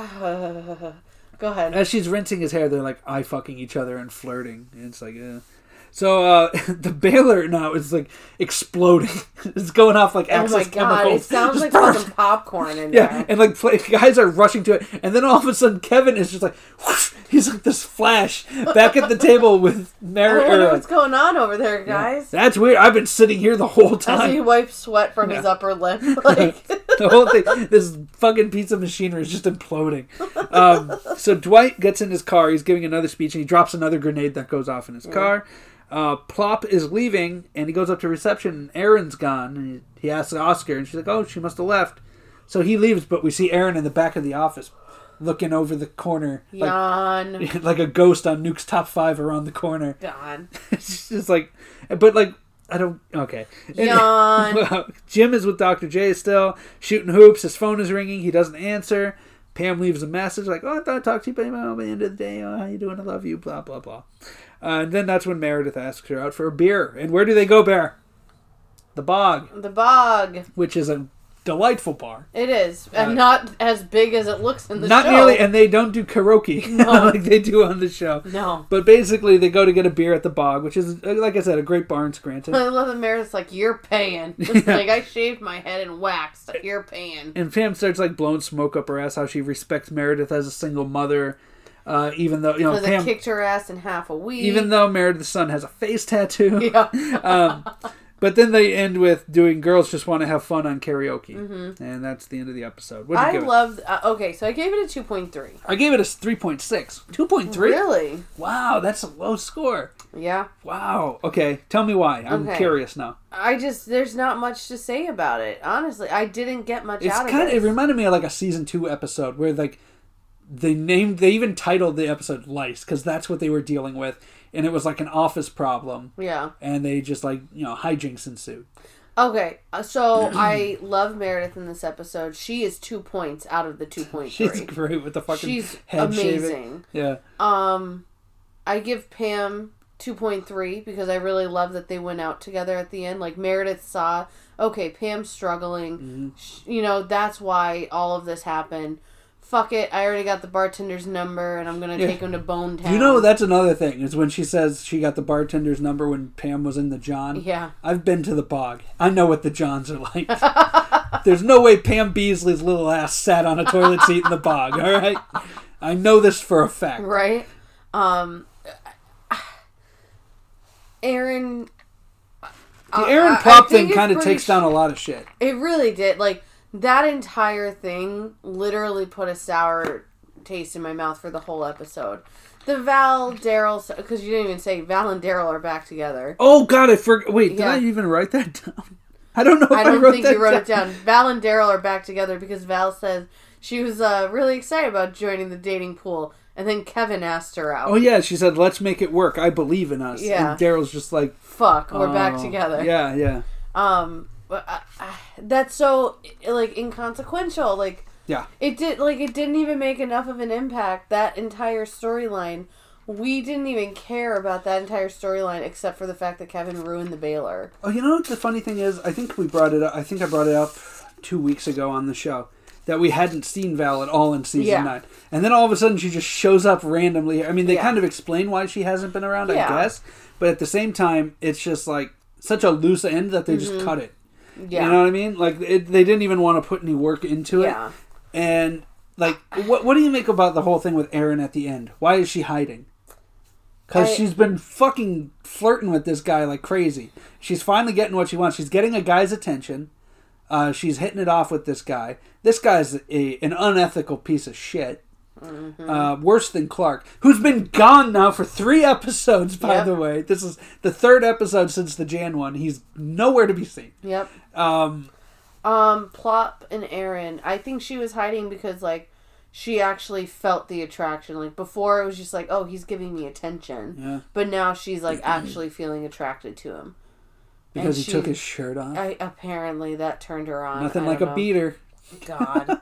[SPEAKER 2] uh, go ahead.
[SPEAKER 1] As she's rinsing his hair, they're like eye fucking each other and flirting. And it's like, eh. So uh, the baler now is like exploding. It's going off like
[SPEAKER 2] Oh
[SPEAKER 1] excess
[SPEAKER 2] my god!
[SPEAKER 1] chemicals.
[SPEAKER 2] It sounds
[SPEAKER 1] Just
[SPEAKER 2] like
[SPEAKER 1] burn.
[SPEAKER 2] fucking popcorn in
[SPEAKER 1] Yeah,
[SPEAKER 2] there.
[SPEAKER 1] and like play, guys are rushing to it, and then all of a sudden Kevin is just like, whoosh, he's like this flash back at the table with
[SPEAKER 2] I
[SPEAKER 1] Mary.
[SPEAKER 2] wonder
[SPEAKER 1] or,
[SPEAKER 2] what's going on over there, guys.
[SPEAKER 1] That's weird. I've been sitting here the whole
[SPEAKER 2] As he
[SPEAKER 1] time.
[SPEAKER 2] wipes sweat from his
[SPEAKER 1] Yeah.
[SPEAKER 2] upper lip, like
[SPEAKER 1] The whole thing, this fucking piece of machinery is just imploding. Um, so Dwight gets in his car. He's giving another speech, and he drops another grenade that goes off in his car. Uh, Plop is leaving, and he goes up to reception, and Aaron's gone. And he, he asks Oscar, and she's like, oh, she must have left. So he leaves, but we see Aaron in the back of the office looking over the corner.
[SPEAKER 2] yawn,
[SPEAKER 1] Like, like a ghost on Nuke's Top five around the corner.
[SPEAKER 2] yawn,
[SPEAKER 1] It's just like, but like, I don't, okay.
[SPEAKER 2] yawn.
[SPEAKER 1] Jim is with Doctor J still, shooting hoops. His phone is ringing. He doesn't answer. Pam leaves a message like, oh, I thought I'd talk to you, baby. Oh, by the end of the day, oh, how you doing? I love you, blah, blah, blah. Uh, and then that's when Meredith asks her out for a beer. And where do they go, Bear? The Bog,
[SPEAKER 2] The bog.
[SPEAKER 1] which is a delightful bar.
[SPEAKER 2] It is, and
[SPEAKER 1] Uh,
[SPEAKER 2] not as big as it looks in the
[SPEAKER 1] Not
[SPEAKER 2] show.
[SPEAKER 1] nearly, and they don't do karaoke
[SPEAKER 2] No.
[SPEAKER 1] like they do on the show.
[SPEAKER 2] No.
[SPEAKER 1] But basically, they go to get a beer at the Bog, which is, like I said, a great bar in Scranton.
[SPEAKER 2] I love that Meredith's like, you're paying. It's like, I shaved my head and waxed. You're paying.
[SPEAKER 1] And Pam starts like blowing smoke up her ass how she respects Meredith as a single mother, uh, even though you know
[SPEAKER 2] Because I
[SPEAKER 1] Pam,
[SPEAKER 2] kicked her ass in half a week.
[SPEAKER 1] even though Meredith's son has a face tattoo.
[SPEAKER 2] Yeah.
[SPEAKER 1] um, But then they end with doing girls just want to have fun on karaoke.
[SPEAKER 2] Mm-hmm.
[SPEAKER 1] And that's the end of the episode. What'd you
[SPEAKER 2] I
[SPEAKER 1] give it?
[SPEAKER 2] loved... Uh, okay, so I gave it a two point three.
[SPEAKER 1] I gave it a three point six. two point three?
[SPEAKER 2] Really?
[SPEAKER 1] Wow, that's a low score.
[SPEAKER 2] Yeah.
[SPEAKER 1] Wow. Okay, tell me why. I'm
[SPEAKER 2] Okay.
[SPEAKER 1] curious now.
[SPEAKER 2] I just... There's not much to say about it. Honestly, I didn't get much
[SPEAKER 1] It's
[SPEAKER 2] out of
[SPEAKER 1] kind of,
[SPEAKER 2] it.
[SPEAKER 1] it reminded me of like a season two episode where like they named, they even titled the episode Lice because that's what they were dealing with. And it was like an office problem.
[SPEAKER 2] Yeah.
[SPEAKER 1] And they just like, you know, hijinks ensued.
[SPEAKER 2] Okay, uh, so I love Meredith in this episode. She is two points out of the two point three.
[SPEAKER 1] She's great with the fucking
[SPEAKER 2] She's
[SPEAKER 1] head
[SPEAKER 2] amazing.
[SPEAKER 1] shaving. Yeah.
[SPEAKER 2] Um, I give Pam two point three because I really love that they went out together at the end. Like, Meredith saw, okay, Pam's struggling.
[SPEAKER 1] Mm-hmm.
[SPEAKER 2] Sh- You know, that's why all of this happened. Fuck it, I already got the bartender's number and I'm going to
[SPEAKER 1] Yeah.
[SPEAKER 2] take him to Bone Town.
[SPEAKER 1] You know, that's another thing, is when she says she got the bartender's number when Pam was in the John.
[SPEAKER 2] Yeah.
[SPEAKER 1] I've been to the bog. I know what the Johns are like. There's no way Pam Beasley's little ass sat on a toilet seat in the bog, all right? I know this for a fact.
[SPEAKER 2] Right? Um, Aaron...
[SPEAKER 1] The Aaron
[SPEAKER 2] I- I
[SPEAKER 1] Pop
[SPEAKER 2] think
[SPEAKER 1] thing
[SPEAKER 2] it's
[SPEAKER 1] kind of
[SPEAKER 2] pretty
[SPEAKER 1] takes down a lot of shit.
[SPEAKER 2] It really did. Like, that entire thing literally put a sour taste in my mouth for the whole episode. The Val, Daryl, because you didn't even say Val and Daryl are back together.
[SPEAKER 1] Oh, God, I forgot. Wait, did
[SPEAKER 2] Yeah.
[SPEAKER 1] I even write that down? I don't know if I,
[SPEAKER 2] I don't
[SPEAKER 1] wrote
[SPEAKER 2] think
[SPEAKER 1] that
[SPEAKER 2] you wrote
[SPEAKER 1] down.
[SPEAKER 2] it down. Val and Daryl are back together because Val says she was uh, really excited about joining the dating pool. And then Kevin asked her out.
[SPEAKER 1] Oh, yeah, she said, let's make it work. I believe in us.
[SPEAKER 2] Yeah.
[SPEAKER 1] And Daryl's just like...
[SPEAKER 2] Fuck, we're
[SPEAKER 1] oh,
[SPEAKER 2] back together.
[SPEAKER 1] Yeah, yeah.
[SPEAKER 2] Um, but I, I, that's so, like, inconsequential. Like...
[SPEAKER 1] Yeah.
[SPEAKER 2] It did like it didn't even make enough of an impact. That entire storyline, we didn't even care about that entire storyline except for the fact that Kevin ruined the Baylor.
[SPEAKER 1] Oh, you know what the funny thing is? I think we brought it up. I think I brought it up two weeks ago on the show that we hadn't seen Val at all in season
[SPEAKER 2] Yeah.
[SPEAKER 1] nine, and then all of a sudden she just shows up randomly. I mean, they
[SPEAKER 2] Yeah.
[SPEAKER 1] kind of explain why she hasn't been around,
[SPEAKER 2] Yeah.
[SPEAKER 1] I guess, but at the same time, it's just like such a loose end that they
[SPEAKER 2] Mm-hmm.
[SPEAKER 1] just cut it.
[SPEAKER 2] Yeah.
[SPEAKER 1] You know what I mean? Like it, they didn't even want to put any work into it.
[SPEAKER 2] Yeah.
[SPEAKER 1] And like, what what do you make about the whole thing with Erin at the end? Why is she hiding? Because
[SPEAKER 2] I-
[SPEAKER 1] she's been fucking flirting with this guy like crazy. She's finally getting what she wants. She's getting a guy's attention. Uh, she's hitting it off with this guy. This guy's a, an unethical piece of shit.
[SPEAKER 2] Mm-hmm.
[SPEAKER 1] Uh, worse than Clark, who's been gone now for three episodes, by
[SPEAKER 2] Yep.
[SPEAKER 1] the way. This is the third episode since the Jan one. He's nowhere to be seen.
[SPEAKER 2] Yep.
[SPEAKER 1] Um,
[SPEAKER 2] Um, Plop and Aaron, I think she was hiding because, like, she actually felt the attraction. Like, before it was just like, oh, he's giving me attention.
[SPEAKER 1] yeah.
[SPEAKER 2] But now she's, like, actually feeling attracted to him.
[SPEAKER 1] Because
[SPEAKER 2] And
[SPEAKER 1] he took
[SPEAKER 2] she-
[SPEAKER 1] his shirt off.
[SPEAKER 2] I, apparently that turned her on.
[SPEAKER 1] Nothing
[SPEAKER 2] I
[SPEAKER 1] like
[SPEAKER 2] don't
[SPEAKER 1] a
[SPEAKER 2] know.
[SPEAKER 1] beater.
[SPEAKER 2] God.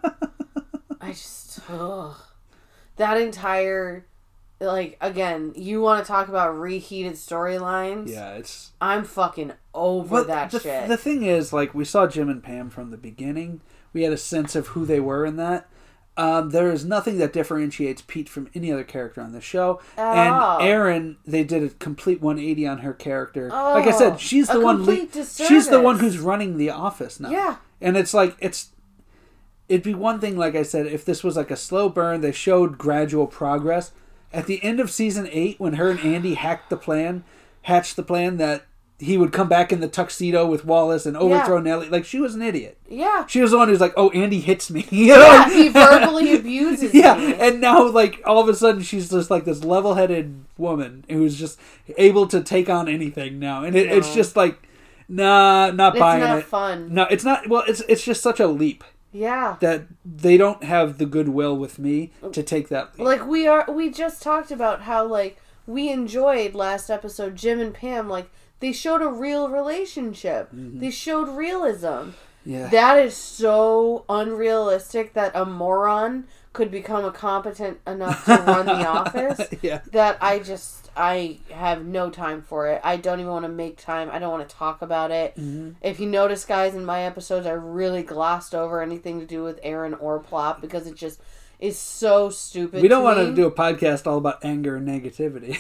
[SPEAKER 2] I just, ugh. That entire, like, again, you want to talk about reheated storylines?
[SPEAKER 1] Yeah, it's...
[SPEAKER 2] I'm fucking over
[SPEAKER 1] Well,
[SPEAKER 2] that
[SPEAKER 1] the,
[SPEAKER 2] shit.
[SPEAKER 1] the thing is, like, we saw Jim and Pam from the beginning. We had a sense of who they were in that. Um, there is nothing that differentiates Pete from any other character on the show.
[SPEAKER 2] At
[SPEAKER 1] and
[SPEAKER 2] all.
[SPEAKER 1] Erin, they did a complete one eighty on her character. like I
[SPEAKER 2] Oh,
[SPEAKER 1] said, she's
[SPEAKER 2] a
[SPEAKER 1] the one.
[SPEAKER 2] complete
[SPEAKER 1] she's the one
[SPEAKER 2] disservice.
[SPEAKER 1] who's running the office now.
[SPEAKER 2] Yeah.
[SPEAKER 1] and it's like it's. It'd be one thing, like I said, if this was like a slow burn. They showed gradual progress. At the end of season eight, when her and Andy hacked the plan, hatched the plan that he would come back in the tuxedo with Wallace and overthrow
[SPEAKER 2] Yeah.
[SPEAKER 1] Nellie. Like, she was an idiot.
[SPEAKER 2] Yeah.
[SPEAKER 1] She was the one who's like, oh, Andy hits me. You
[SPEAKER 2] Yeah,
[SPEAKER 1] know?
[SPEAKER 2] he verbally abuses
[SPEAKER 1] Yeah,
[SPEAKER 2] me.
[SPEAKER 1] and now, like, all of a sudden, she's just like this level-headed woman who's just able to take on anything now. And it, it's
[SPEAKER 2] No.
[SPEAKER 1] just like, nah, not
[SPEAKER 2] It's
[SPEAKER 1] buying
[SPEAKER 2] not
[SPEAKER 1] it.
[SPEAKER 2] fun.
[SPEAKER 1] No, it's not. Well, it's it's just such a leap
[SPEAKER 2] Yeah.
[SPEAKER 1] that they don't have the goodwill with me to take that leap.
[SPEAKER 2] Like, we are, we just talked about how, like, we enjoyed last episode, Jim and Pam, like, they showed a real relationship. They showed realism.
[SPEAKER 1] Yeah.
[SPEAKER 2] That is so unrealistic that a moron could become a competent enough to run the office.
[SPEAKER 1] Yeah.
[SPEAKER 2] That I just, I have no time for it. I don't even want to make time. I don't want to talk about it.
[SPEAKER 1] Mm-hmm.
[SPEAKER 2] If you notice, guys, in my episodes, I really glossed over anything to do with Aaron or Plop because it just is so stupid.
[SPEAKER 1] We don't
[SPEAKER 2] to
[SPEAKER 1] want
[SPEAKER 2] me.
[SPEAKER 1] to do a podcast all about anger and negativity.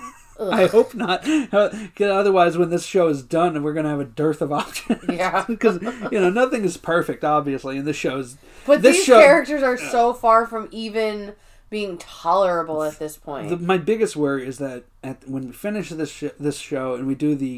[SPEAKER 1] I hope not. 'Cause otherwise, when this show is done, we're going to have a dearth of options.
[SPEAKER 2] Yeah.
[SPEAKER 1] Because, you know, nothing is perfect, obviously, and this show's...
[SPEAKER 2] But
[SPEAKER 1] this
[SPEAKER 2] these
[SPEAKER 1] show,
[SPEAKER 2] characters are so far from even being tolerable at this point.
[SPEAKER 1] The, my biggest worry is that at, when we finish this sh- this show and we do the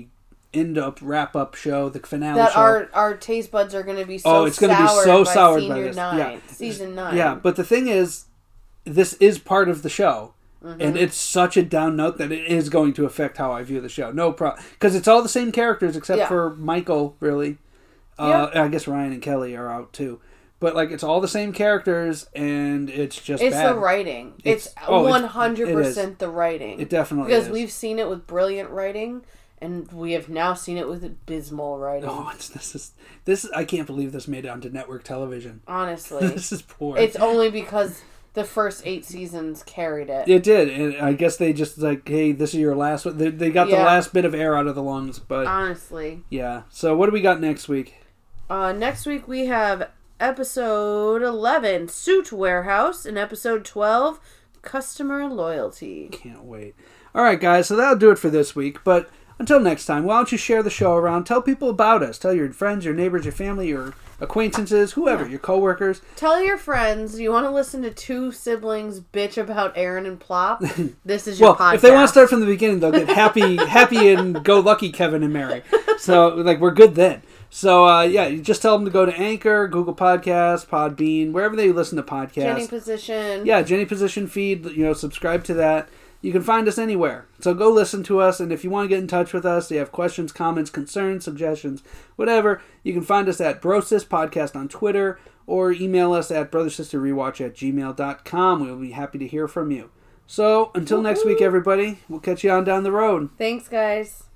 [SPEAKER 1] end up wrap up show, the finale
[SPEAKER 2] that
[SPEAKER 1] show.
[SPEAKER 2] our our taste buds are going to be so
[SPEAKER 1] oh, it's going to be so soured by this.
[SPEAKER 2] Nine,
[SPEAKER 1] yeah.
[SPEAKER 2] season nine.
[SPEAKER 1] Yeah, but the thing is, this is part of the show.
[SPEAKER 2] Mm-hmm.
[SPEAKER 1] And it's such a down note that it is going to affect how I view the show. No problem. Because it's all the same characters except
[SPEAKER 2] yeah.
[SPEAKER 1] for Michael, really. Uh, yeah. I guess Ryan and Kelly are out too. But like, it's all the same characters, and it's just
[SPEAKER 2] It's
[SPEAKER 1] bad.
[SPEAKER 2] the writing. It's, it's
[SPEAKER 1] oh,
[SPEAKER 2] one hundred percent
[SPEAKER 1] it
[SPEAKER 2] the writing.
[SPEAKER 1] It definitely
[SPEAKER 2] because
[SPEAKER 1] is.
[SPEAKER 2] Because we've seen it with brilliant writing, and we have now seen it with abysmal writing.
[SPEAKER 1] Oh, it's, this is... This, I can't believe this made it onto network television.
[SPEAKER 2] Honestly.
[SPEAKER 1] This is poor.
[SPEAKER 2] It's only because... the first eight seasons carried it.
[SPEAKER 1] It did, and I guess they just like, hey, this is your last one. They, they got
[SPEAKER 2] yeah.
[SPEAKER 1] the last bit of air out of the lungs, but
[SPEAKER 2] honestly,
[SPEAKER 1] yeah. So what do we got next week?
[SPEAKER 2] Uh, next week we have episode eleven, Suit Warehouse, and episode twelve, Customer Loyalty.
[SPEAKER 1] Can't wait. All right, guys. So that'll do it for this week. But until next time, why don't you share the show around? Tell people about us. Tell your friends, your neighbors, your family, your acquaintances, whoever, yeah. your coworkers.
[SPEAKER 2] Tell your friends you want to listen to two siblings bitch about Aaron and Plop. This is your
[SPEAKER 1] well,
[SPEAKER 2] podcast.
[SPEAKER 1] If they want to start from the beginning, they'll get happy, happy and go lucky Kevin and Mary. So like we're good then. So uh, yeah, you just tell them to go to Anchor, Google Podcasts, Podbean, wherever they listen to podcasts.
[SPEAKER 2] Jenny Position.
[SPEAKER 1] Yeah, Jenny Position feed. You know, subscribe to that. You can find us anywhere. So go listen to us, and if you want to get in touch with us, you have questions, comments, concerns, suggestions, whatever, you can find us at Brosis Podcast on Twitter, or email us at brother sister rewatch at gmail dot com. We'll be happy to hear from you. So, until Woo-hoo. next week, everybody, we'll catch you on down the road.
[SPEAKER 2] Thanks, guys.